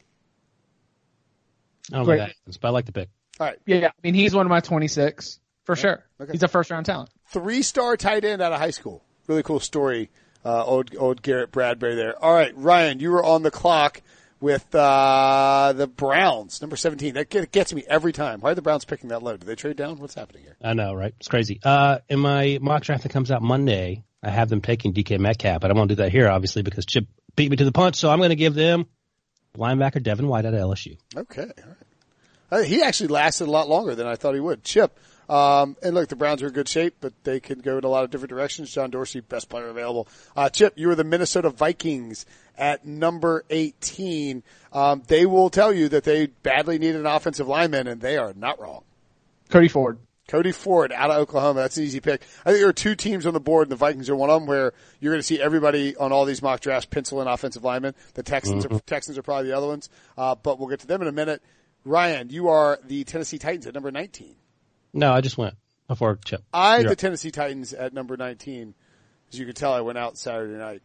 I don't think that happens, but I like the pick. All right. Yeah, I mean, he's one of my 26 for sure. Okay. He's a first-round talent. 3-star tight end out of high school. Really cool story. Old Garrett Bradbury there. All right, Ryan, you were on the clock with the Browns, number 17. That gets me every time. Why are the Browns picking that low? Did they trade down? What's happening here? I know, right? It's crazy. In my mock draft that comes out Monday, I have them taking DK Metcalf, but I won't do that here, obviously, because Chip beat me to the punch, so I'm going to give them linebacker Devin White out of LSU. Okay, all right. He actually lasted a lot longer than I thought he would. Chip. And look, the Browns are in good shape, but they can go in a lot of different directions. John Dorsey, best player available. Chip, you were the Minnesota Vikings at number 18. They will tell you that they badly need an offensive lineman, and they are not wrong. Cody Ford out of Oklahoma. That's an easy pick. I think there are two teams on the board, and the Vikings are one of them, where you're going to see everybody on all these mock drafts pencil in offensive linemen. The Texans are probably the other ones, but we'll get to them in a minute. Ryan, you are the Tennessee Titans at number 19. No, I just went before Chip. The Tennessee Titans at number 19. As you can tell, I went out Saturday night.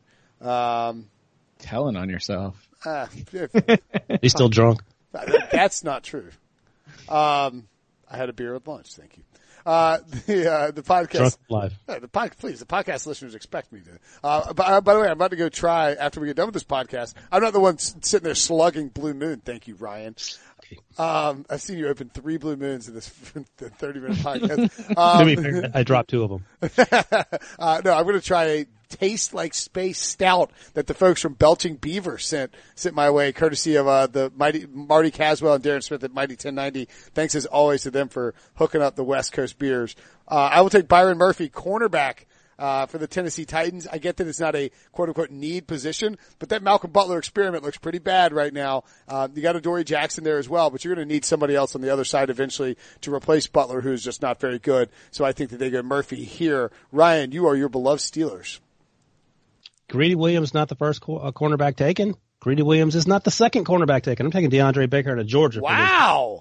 Telling on yourself. He's still drunk. That's not true. I had a beer at lunch. Thank you. The podcast. Drunk live. Please, the podcast listeners expect me to. By the way, I'm about to go try after we get done with this podcast. I'm not the one sitting there slugging Blue Moon. Thank you, Ryan. I've seen you open 3 Blue Moons in this 30-minute podcast. I dropped 2 of them. No, I'm going to try a Taste Like Space Stout that the folks from Belching Beaver sent my way, courtesy of the mighty Marty Caswell and Darren Smith at Mighty 1090. Thanks as always to them for hooking up the West Coast beers. I will take Byron Murphy, cornerback, for the Tennessee Titans. I get that it's not a quote-unquote need position, but that Malcolm Butler experiment looks pretty bad right now. You got Adoree Jackson there as well, but you're going to need somebody else on the other side eventually to replace Butler, who's just not very good. So I think that they go Murphy here. Ryan, you are your beloved Steelers. Greedy Williams not the first cornerback taken. Greedy Williams is not the second cornerback taken. I'm taking DeAndre Baker out of Georgia. Wow.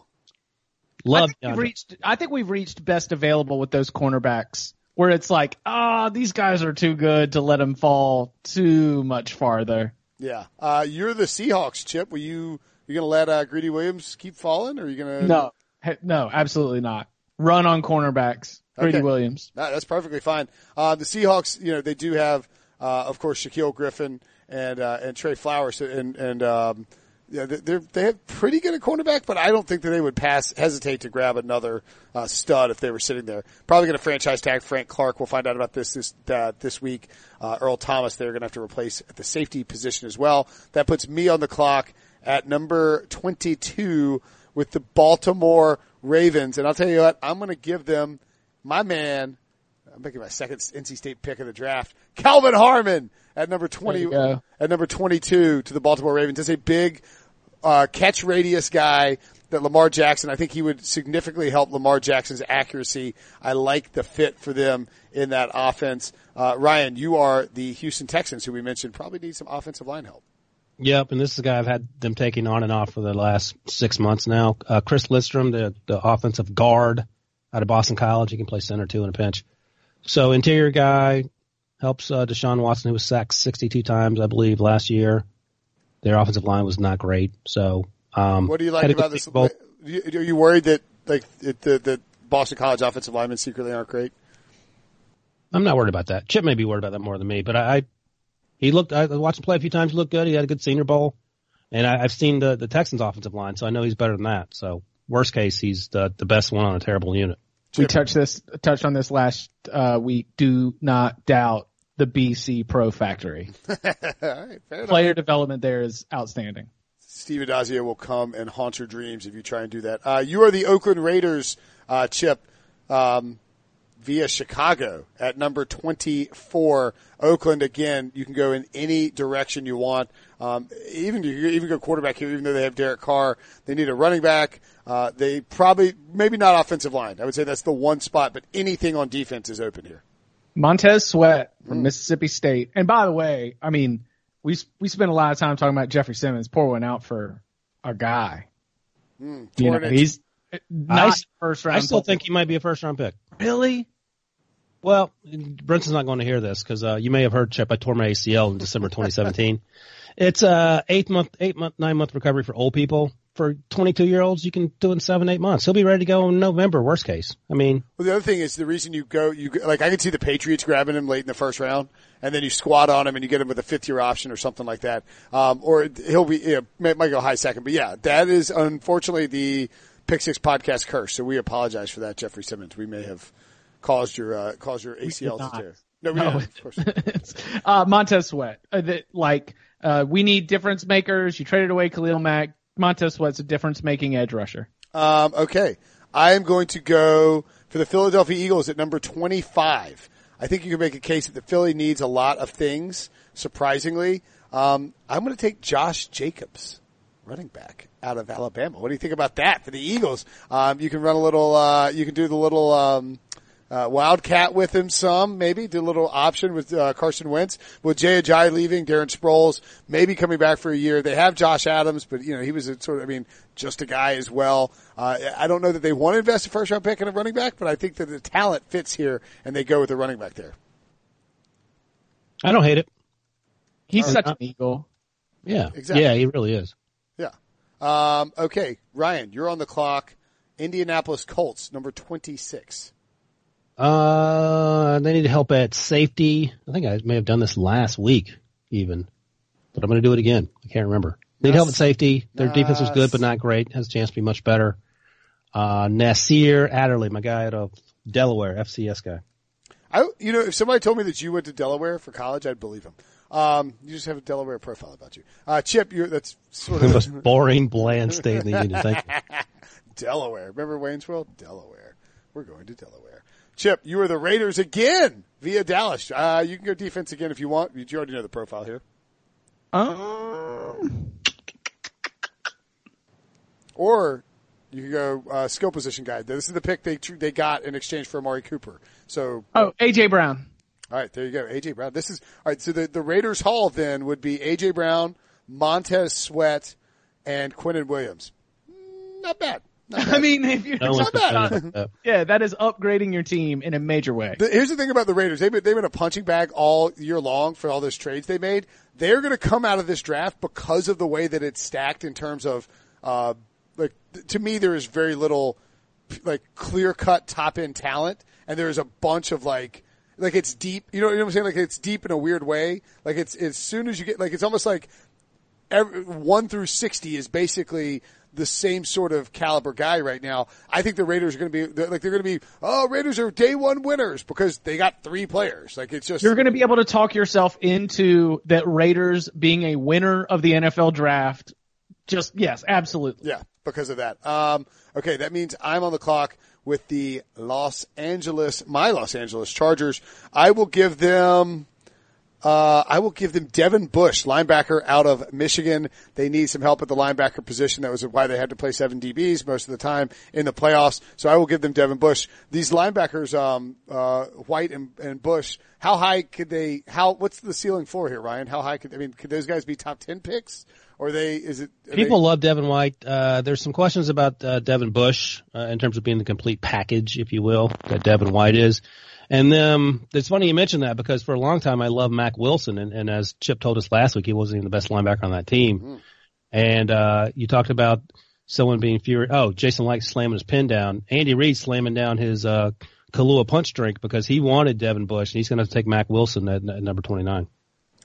I think we've reached best available with those cornerbacks, where it's like, these guys are too good to let them fall too much farther. Yeah. You're the Seahawks, Chip. You going to let Greedy Williams keep falling, or are you going to? No, absolutely not. Run on cornerbacks. Greedy Williams. That's perfectly fine. The Seahawks, they do have, of course, Shaquille Griffin and Trey Flowers, they have pretty good at cornerback, but I don't think that they would hesitate to grab another stud if they were sitting there. Probably going to franchise tag Frank Clark. We'll find out about this week. Earl Thomas, they're going to have to replace at the safety position as well. That puts me on the clock at number 22 with the Baltimore Ravens. And I'll tell you what, I'm going to give them my man. I'm making my second NC State pick of the draft. Calvin Harmon at number 20, at number 22 to the Baltimore Ravens. It's a big, catch radius guy that Lamar Jackson, I think he would significantly help Lamar Jackson's accuracy. I like the fit for them in that offense. Ryan, you are the Houston Texans, who we mentioned probably need some offensive line help. Yep, and this is a guy I've had them taking on and off for the last 6 months now. Chris Lidstrom, the offensive guard out of Boston College. He can play center too in a pinch. So interior guy, helps Deshaun Watson, who was sacked 62 times, I believe, last year. Their offensive line was not great. So, what do you like about this? Are you worried that the Boston College offensive linemen secretly aren't great? I'm not worried about that. Chip may be worried about that more than me, but I I watched him play a few times. He looked good. He had a good Senior Bowl. And I've seen the Texans offensive line, so I know he's better than that. So worst case, he's the best one on a terrible unit. We touched on this last week. Do not doubt the BC Pro Factory. Right, player development there is outstanding. Steve Addazio will come and haunt your dreams if you try and do that. You are the Oakland Raiders, Chip, via Chicago at number 24. Oakland, again, you can go in any direction you want. You even go quarterback here, even though they have Derek Carr. They need a running back. They probably, maybe not offensive line. I would say that's the one spot, but anything on defense is open here. Montez Sweat from Mississippi State. And by the way, I mean, we spent a lot of time talking about Jeffrey Simmons. Pour one out for our guy. He's nice first round. I still think he might be a first round pick. Really? Well, Brenson's not going to hear this because you may have heard, Chip, I tore my ACL in December 2017. It's a 9-month recovery for old people. For 22-year-olds, you can do it in 7-8 months. He'll be ready to go in November, worst case. I mean. Well, the other thing is the reason you I can see the Patriots grabbing him late in the first round, and then you squat on him and you get him with a 5th-year option or something like that. Or he'll be, might go high second. But yeah, that is unfortunately the Pick Six podcast curse. So we apologize for that, Jeffrey Simmons. We may have caused your ACL to tear. No, we didn't, of course. Montez Sweat. We need difference makers. You traded away Khalil Mack. Montez Sweat's a difference-making edge rusher. Okay. I am going to go for the Philadelphia Eagles at number 25. I think you can make a case that the Philly needs a lot of things, surprisingly. I'm going to take Josh Jacobs, running back out of Alabama. What do you think about that for the Eagles? You can run a little, you can do the little, Wildcat with him some, maybe do a little option with Carson Wentz. With Jay Ajayi leaving, Darren Sproles maybe coming back for a year. They have Josh Adams, but he was just a guy as well. I don't know that they want to invest a first round pick in a running back, but I think that the talent fits here and they go with the running back there. I don't hate it. He's such an Eagle. Yeah. Exactly. Yeah, he really is. Yeah. Okay. Ryan, you're on the clock. Indianapolis Colts, number 26. They need help at safety. I think I may have done this last week even, but I'm going to do it again. I can't remember. Need help at safety. Their defense was good, but not great. Has a chance to be much better. Nasir Adderley, my guy out of Delaware, FCS guy. If somebody told me that you went to Delaware for college, I'd believe him. You just have a Delaware profile about you. Chip, that's sort of the most boring, bland state in the union. Thank you. Delaware. Remember Wayne's World? Delaware. We're going to Delaware. Chip, you are the Raiders again via Dallas. You can go defense again if you want. You already know the profile here. Or you can go skill position guy. This is the pick they got in exchange for Amari Cooper. So A.J. Brown. All right, there you go, A.J. Brown. This is all right. So the Raiders Hall then would be A.J. Brown, Montez Sweat, and Quinnen Williams. Not bad. I mean, if you're not bad. Yeah, that is upgrading your team in a major way. Here's the thing about the Raiders. They've been a punching bag all year long for all those trades they made. They're going to come out of this draft because of the way that it's stacked in terms of, to me, there is very little, clear-cut top-end talent, and there's a bunch of, it's deep. You know what I'm saying? It's deep in a weird way. It's as soon as you get, it's almost like 1 through 60 is basically the same sort of caliber guy right now. I think the Raiders are going to be, Raiders are day one winners because they got 3 players. It's just. You're going to be able to talk yourself into that Raiders being a winner of the NFL draft. Yes, absolutely. Yeah, because of that. Okay, that means I'm on the clock with the Los Angeles Chargers. I will give them Devin Bush, linebacker out of Michigan. They need some help at the linebacker position. That was why they had to play 7 DBs most of the time in the playoffs. So I will give them Devin Bush. These linebackers, White and Bush, how high could they, what's the ceiling floor here, Ryan? How high could those guys be top 10 picks? Or People love Devin White. There's some questions about, Devin Bush, in terms of being the complete package, if you will, that Devin White is. And it's funny you mentioned that because for a long time I loved Mack Wilson, and as Chip told us last week, he wasn't even the best linebacker on that team. Mm. And you talked about someone being furious. Oh, Jason Licht slamming his pin down. Andy Reid slamming down his Kahlua punch drink because he wanted Devin Bush, and he's going to take Mack Wilson at number 29.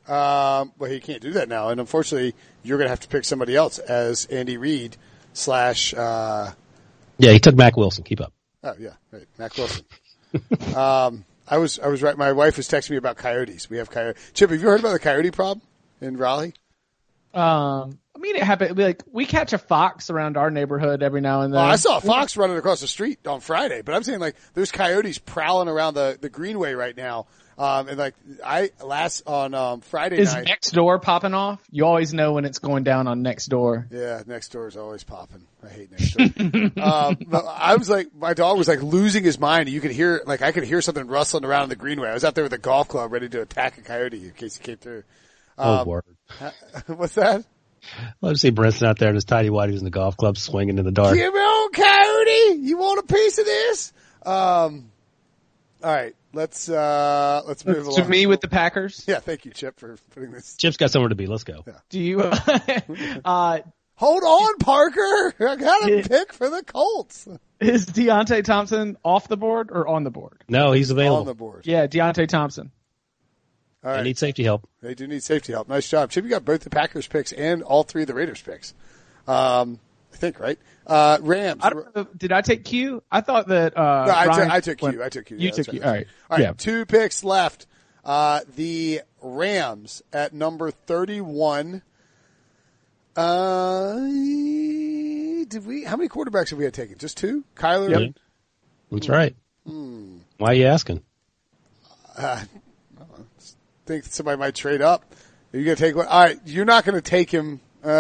Well, he can't do that now, and unfortunately, you're going to have to pick somebody else as Andy Reid / Yeah, he took Mac Wilson. Keep up. Oh yeah, right, Mac Wilson. I was right. My wife was texting me about coyotes. We have coyote. Chip, have you heard about the coyote problem in Raleigh? I mean, it happened. Like, we catch a fox around our neighborhood every now and then. Oh, I saw a fox running across the street on Friday, but I'm saying like there's coyotes prowling around the Greenway right now. And like on Friday Is night. Next Door popping off? You always know when it's going down on Next Door. Yeah, Next Door is always popping. I hate Next Door. I was like, my dog was like losing his mind. You could hear, like, I could hear something rustling around in the Greenway. I was out there with a golf club ready to attack a coyote in case he came through. Word. What's that? Love to see Brinson out there in his tidy whities in the golf club swinging in the dark. Give me on, coyote! You want a piece of this? All right, let's move along. To me with the Packers. Yeah, thank you, Chip, for putting this. Chip's got somewhere to be. Let's go. Yeah. Do you? Hold on, Parker. I got a pick for the Colts. Is Deontay Thompson off the board or on the board? No, he's available. On the board. Yeah, Deontay Thompson. All right. They need safety help. They do need safety help. Nice job. Chip, you got both the Packers picks and all three of the Raiders picks. I think, right? Rams. I don't know, did I take Q? I thought that, No, I took Q. I took Q. You Yeah, took right. Q. All right. All right. Yeah. 2 picks left. The Rams at number 31. How many quarterbacks have we had taken? Just 2? Kyler? Yep. That's right. Why are you asking? Think somebody might trade up. Are you going to take one? All right. You're not going to take him.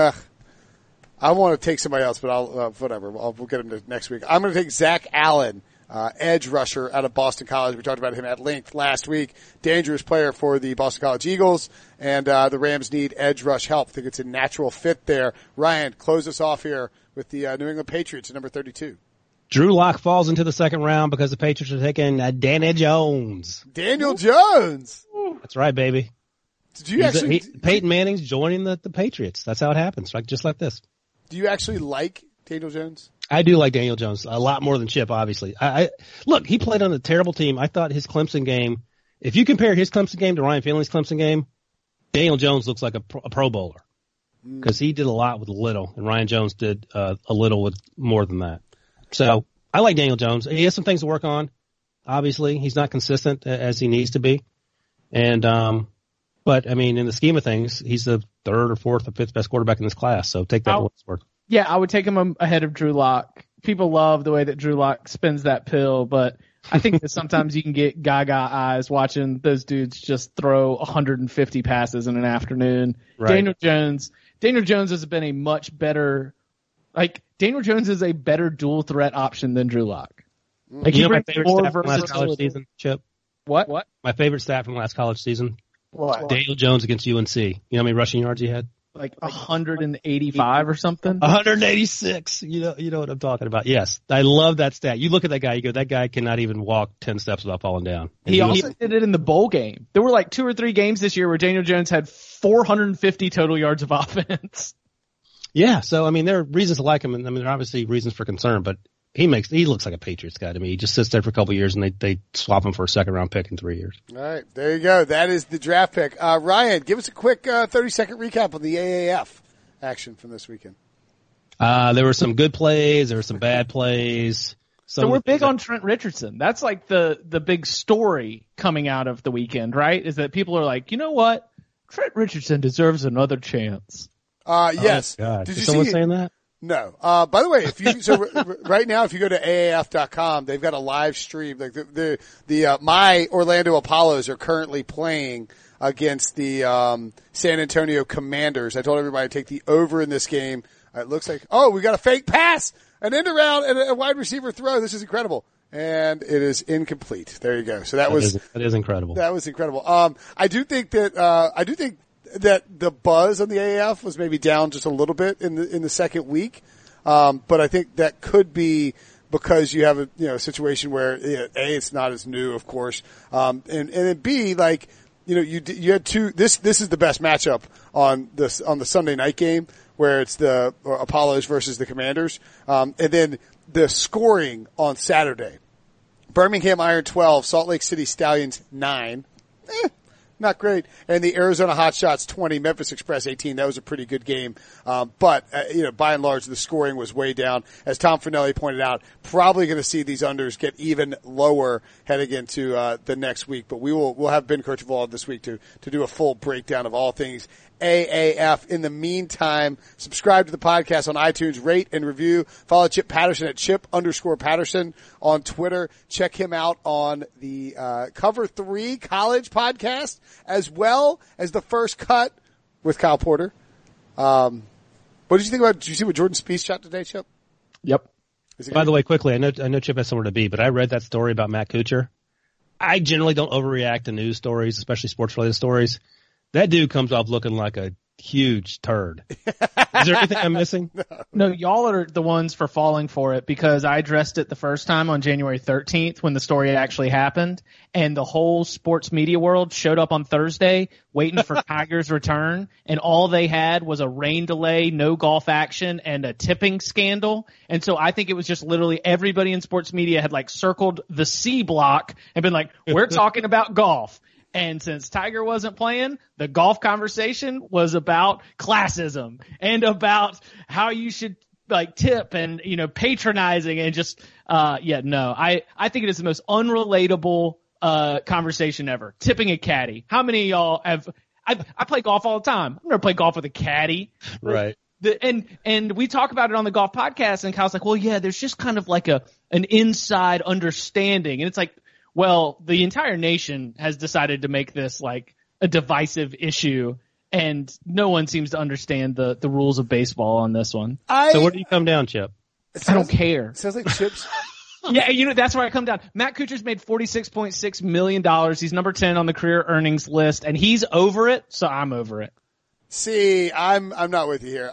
I want to take somebody else, but I'll whatever. We'll get him to next week. I'm going to take Zach Allen, edge rusher out of Boston College. We talked about him at length last week. Dangerous player for the Boston College Eagles, and the Rams need edge rush help. I think it's a natural fit there. Ryan, close us off here with the New England Patriots at number 32. Drew Lock falls into the second round because the Patriots are taking Daniel Jones. Daniel Jones. That's right, baby. Did you Peyton Manning's joining the Patriots. That's how it happens. Like just like this. Do you actually like Daniel Jones? I do like Daniel Jones a lot more than Chip, obviously. Look, he played on a terrible team. I thought his Clemson game, if you compare his Clemson game to Ryan Finley's Clemson game, Daniel Jones looks like a Pro Bowler because he did a lot with little, and Ryan Jones did a little with more than that. So I like Daniel Jones. He has some things to work on. Obviously, he's not consistent as he needs to be, and but I mean, in the scheme of things, he's the third or fourth or fifth best quarterback in this class. So take that for what it's worth. Yeah, I would take him ahead of Drew Lock. People love the way that Drew Lock spins that pill, but I think that sometimes you can get gaga eyes watching those dudes just throw 150 passes in an afternoon. Right. Daniel Jones has been a much better, Daniel Jones is a better dual threat option than Drew Lock. Like, you know my favorite stat from last college season, Chip? What? My favorite stat from last college season? What? Daniel Jones against UNC. You know how many rushing yards he had? Like 185 or something? 186. You know what I'm talking about. Yes. I love that stat. You look at that guy, you go, that guy cannot even walk 10 steps without falling down. And he also did it in the bowl game. There were like 2 or 3 games this year where Daniel Jones had 450 total yards of offense. Yeah. So, I mean, there are reasons to like him. And I mean, there are obviously reasons for concern, but he looks like a Patriots guy to me. He just sits there for a couple of years and they swap him for a second round pick in 3 years. All right. There you go. That is the draft pick. Ryan, give us a quick 30-second recap on the AAF action from this weekend. There were some good plays. There were some bad plays. So we're big on Trent Richardson. That's like the big story coming out of the weekend, right? Is that people are like, you know what? Trent Richardson deserves another chance. Yes. Oh, God. Did Is you someone see saying that? No. By the way, right now, if you go to AAF.com, they've got a live stream. Like my Orlando Apollos are currently playing against the San Antonio Commanders. I told everybody to take the over in this game. It looks like, we got a fake pass, an end around, and a wide receiver throw. This is incredible. And it is incomplete. There you go. So that is incredible. That was incredible. I do think that the buzz on the AAF was maybe down just a little bit in the second week. But I think that could be because you have a situation where A, it's not as new, of course. And then B, like, you had two, this is the best matchup on the Sunday night game where it's the Apollos versus the Commanders. And then the scoring on Saturday, Birmingham Iron 12, Salt Lake City Stallions 9. not great. And the Arizona Hotshots 20, Memphis Express 18. That was a pretty good game. But by and large, the scoring was way down. As Tom Fornelli pointed out, probably going to see these unders get even lower heading into the next week. But we'll have Ben Kercheval this week to do a full breakdown of all things AAF. In the meantime, subscribe to the podcast on iTunes, rate and review. Follow Chip Patterson at Chip_Patterson on Twitter. Check him out on the Cover 3 College podcast, as well as the First Cut with Kyle Porter. What did you think about? Did you see what Jordan Spieth shot today, Chip? Yep. By the way, quickly, I know Chip has somewhere to be, but I read that story about Matt Kuchar. I generally don't overreact to news stories, especially sports-related stories. That dude comes off looking like a huge turd. Is there anything I'm missing? No, y'all are the ones for falling for it, because I addressed it the first time on January 13th when the story actually happened, and the whole sports media world showed up on Thursday waiting for Tiger's return, and all they had was a rain delay, no golf action, and a tipping scandal. And so I think it was just literally everybody in sports media had circled the C block and been like, we're talking about golf. And since Tiger wasn't playing, the golf conversation was about classism and about how you should tip and, patronizing and just, I think it is the most unrelatable, conversation ever. Tipping a caddy. How many of y'all I play golf all the time. I've never played golf with a caddy. Right. And we talk about it on the golf podcast, and Kyle's like, well, yeah, there's just kind of an inside understanding. And it's like, well, the entire nation has decided to make this a divisive issue, and no one seems to understand the rules of baseball on this one. So where do you come down, Chip? I don't care. Sounds like Chip's. Yeah, that's where I come down. Matt Kuchar's made $46.6 million. He's number 10 on the career earnings list, and he's over it, so I'm over it. See, I'm not with you here.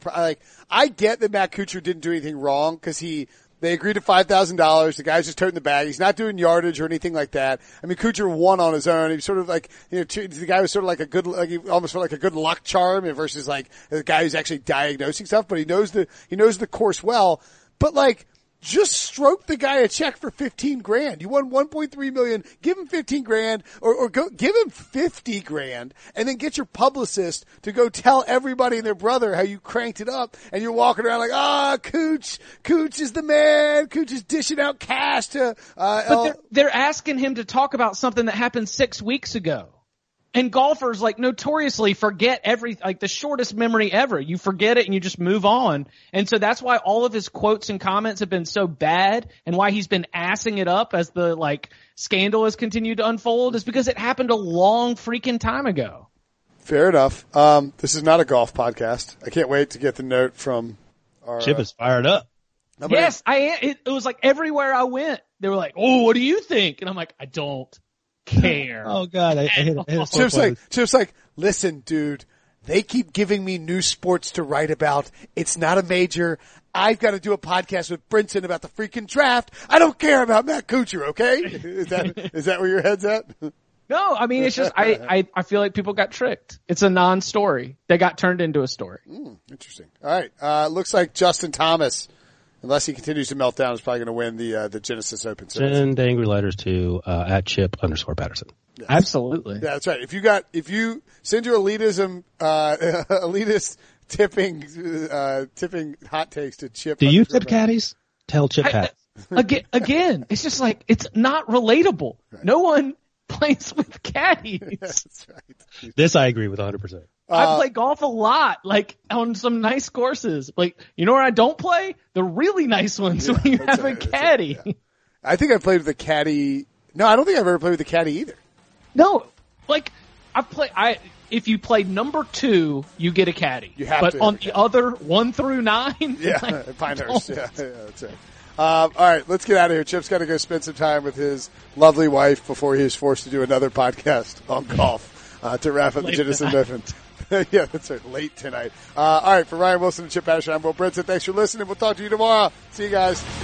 I get that Matt Kuchar didn't do anything wrong because they agreed to $5,000. The guy's just toting the bag. He's not doing yardage or anything like that. I mean, Kuchar won on his own. He was sort of the guy was sort of he almost felt like a good luck charm versus the guy who's actually diagnosing stuff, but he knows the course well. But just stroke the guy a check for $15,000. You won $1.3 million. Give him $15,000 or go give him $50,000 and then get your publicist to go tell everybody and their brother how you cranked it up, and you're walking around Cooch is the man. Cooch is dishing out cash to, but they're asking him to talk about something that happened 6 weeks ago. And golfers notoriously forget the shortest memory ever. You forget it and you just move on. And so that's why all of his quotes and comments have been so bad, and why he's been assing it up as the scandal has continued to unfold, is because it happened a long freaking time ago. Fair enough. This is not a golf podcast. I can't wait to get the note from our Chip is fired up. Yes, I am. It was everywhere I went, they were like, "Oh, what do you think?" And I'm like, "I don't care." Oh God, I hit Chip's like, listen, dude, they keep giving me new sports to write about. It's not a major. I've got to do a podcast with Brinson about the freaking draft. I don't care about Matt Kuchar, okay? Is that where your head's at? No, I mean, it's just, I feel like people got tricked. It's a non-story. They got turned into a story. Interesting. All right. Looks like Justin Thomas, unless he continues to melt down, is probably going to win the Genesis Open Series. Send angry letters to at Chip_Patterson. Yes. Absolutely. Yeah, that's right. If you send your elitist tipping hot takes to Chip. Do you tip caddies? Tell Chip Pat. Again, it's just it's not relatable. Right. No one plays with caddies. Yeah, that's right. This I agree with 100%. I play golf a lot, on some nice courses. You know where I don't play? The really nice ones when you have a caddy. Yeah. I think I played with a caddy. No, I don't think I've ever played with a caddy either. No, if you play number 2, you get a caddy. You have but to. On the other 1 through 9, yeah, Pinehurst. Yeah, that's right. All right, let's get out of here. Chip's got to go spend some time with his lovely wife before he is forced to do another podcast on golf to wrap up the Genesis Open. Yeah, that's right. Late tonight. All right, for Ryan Wilson and Chip Patterson, I'm Will Brinson. Thanks for listening. We'll talk to you tomorrow. See you guys.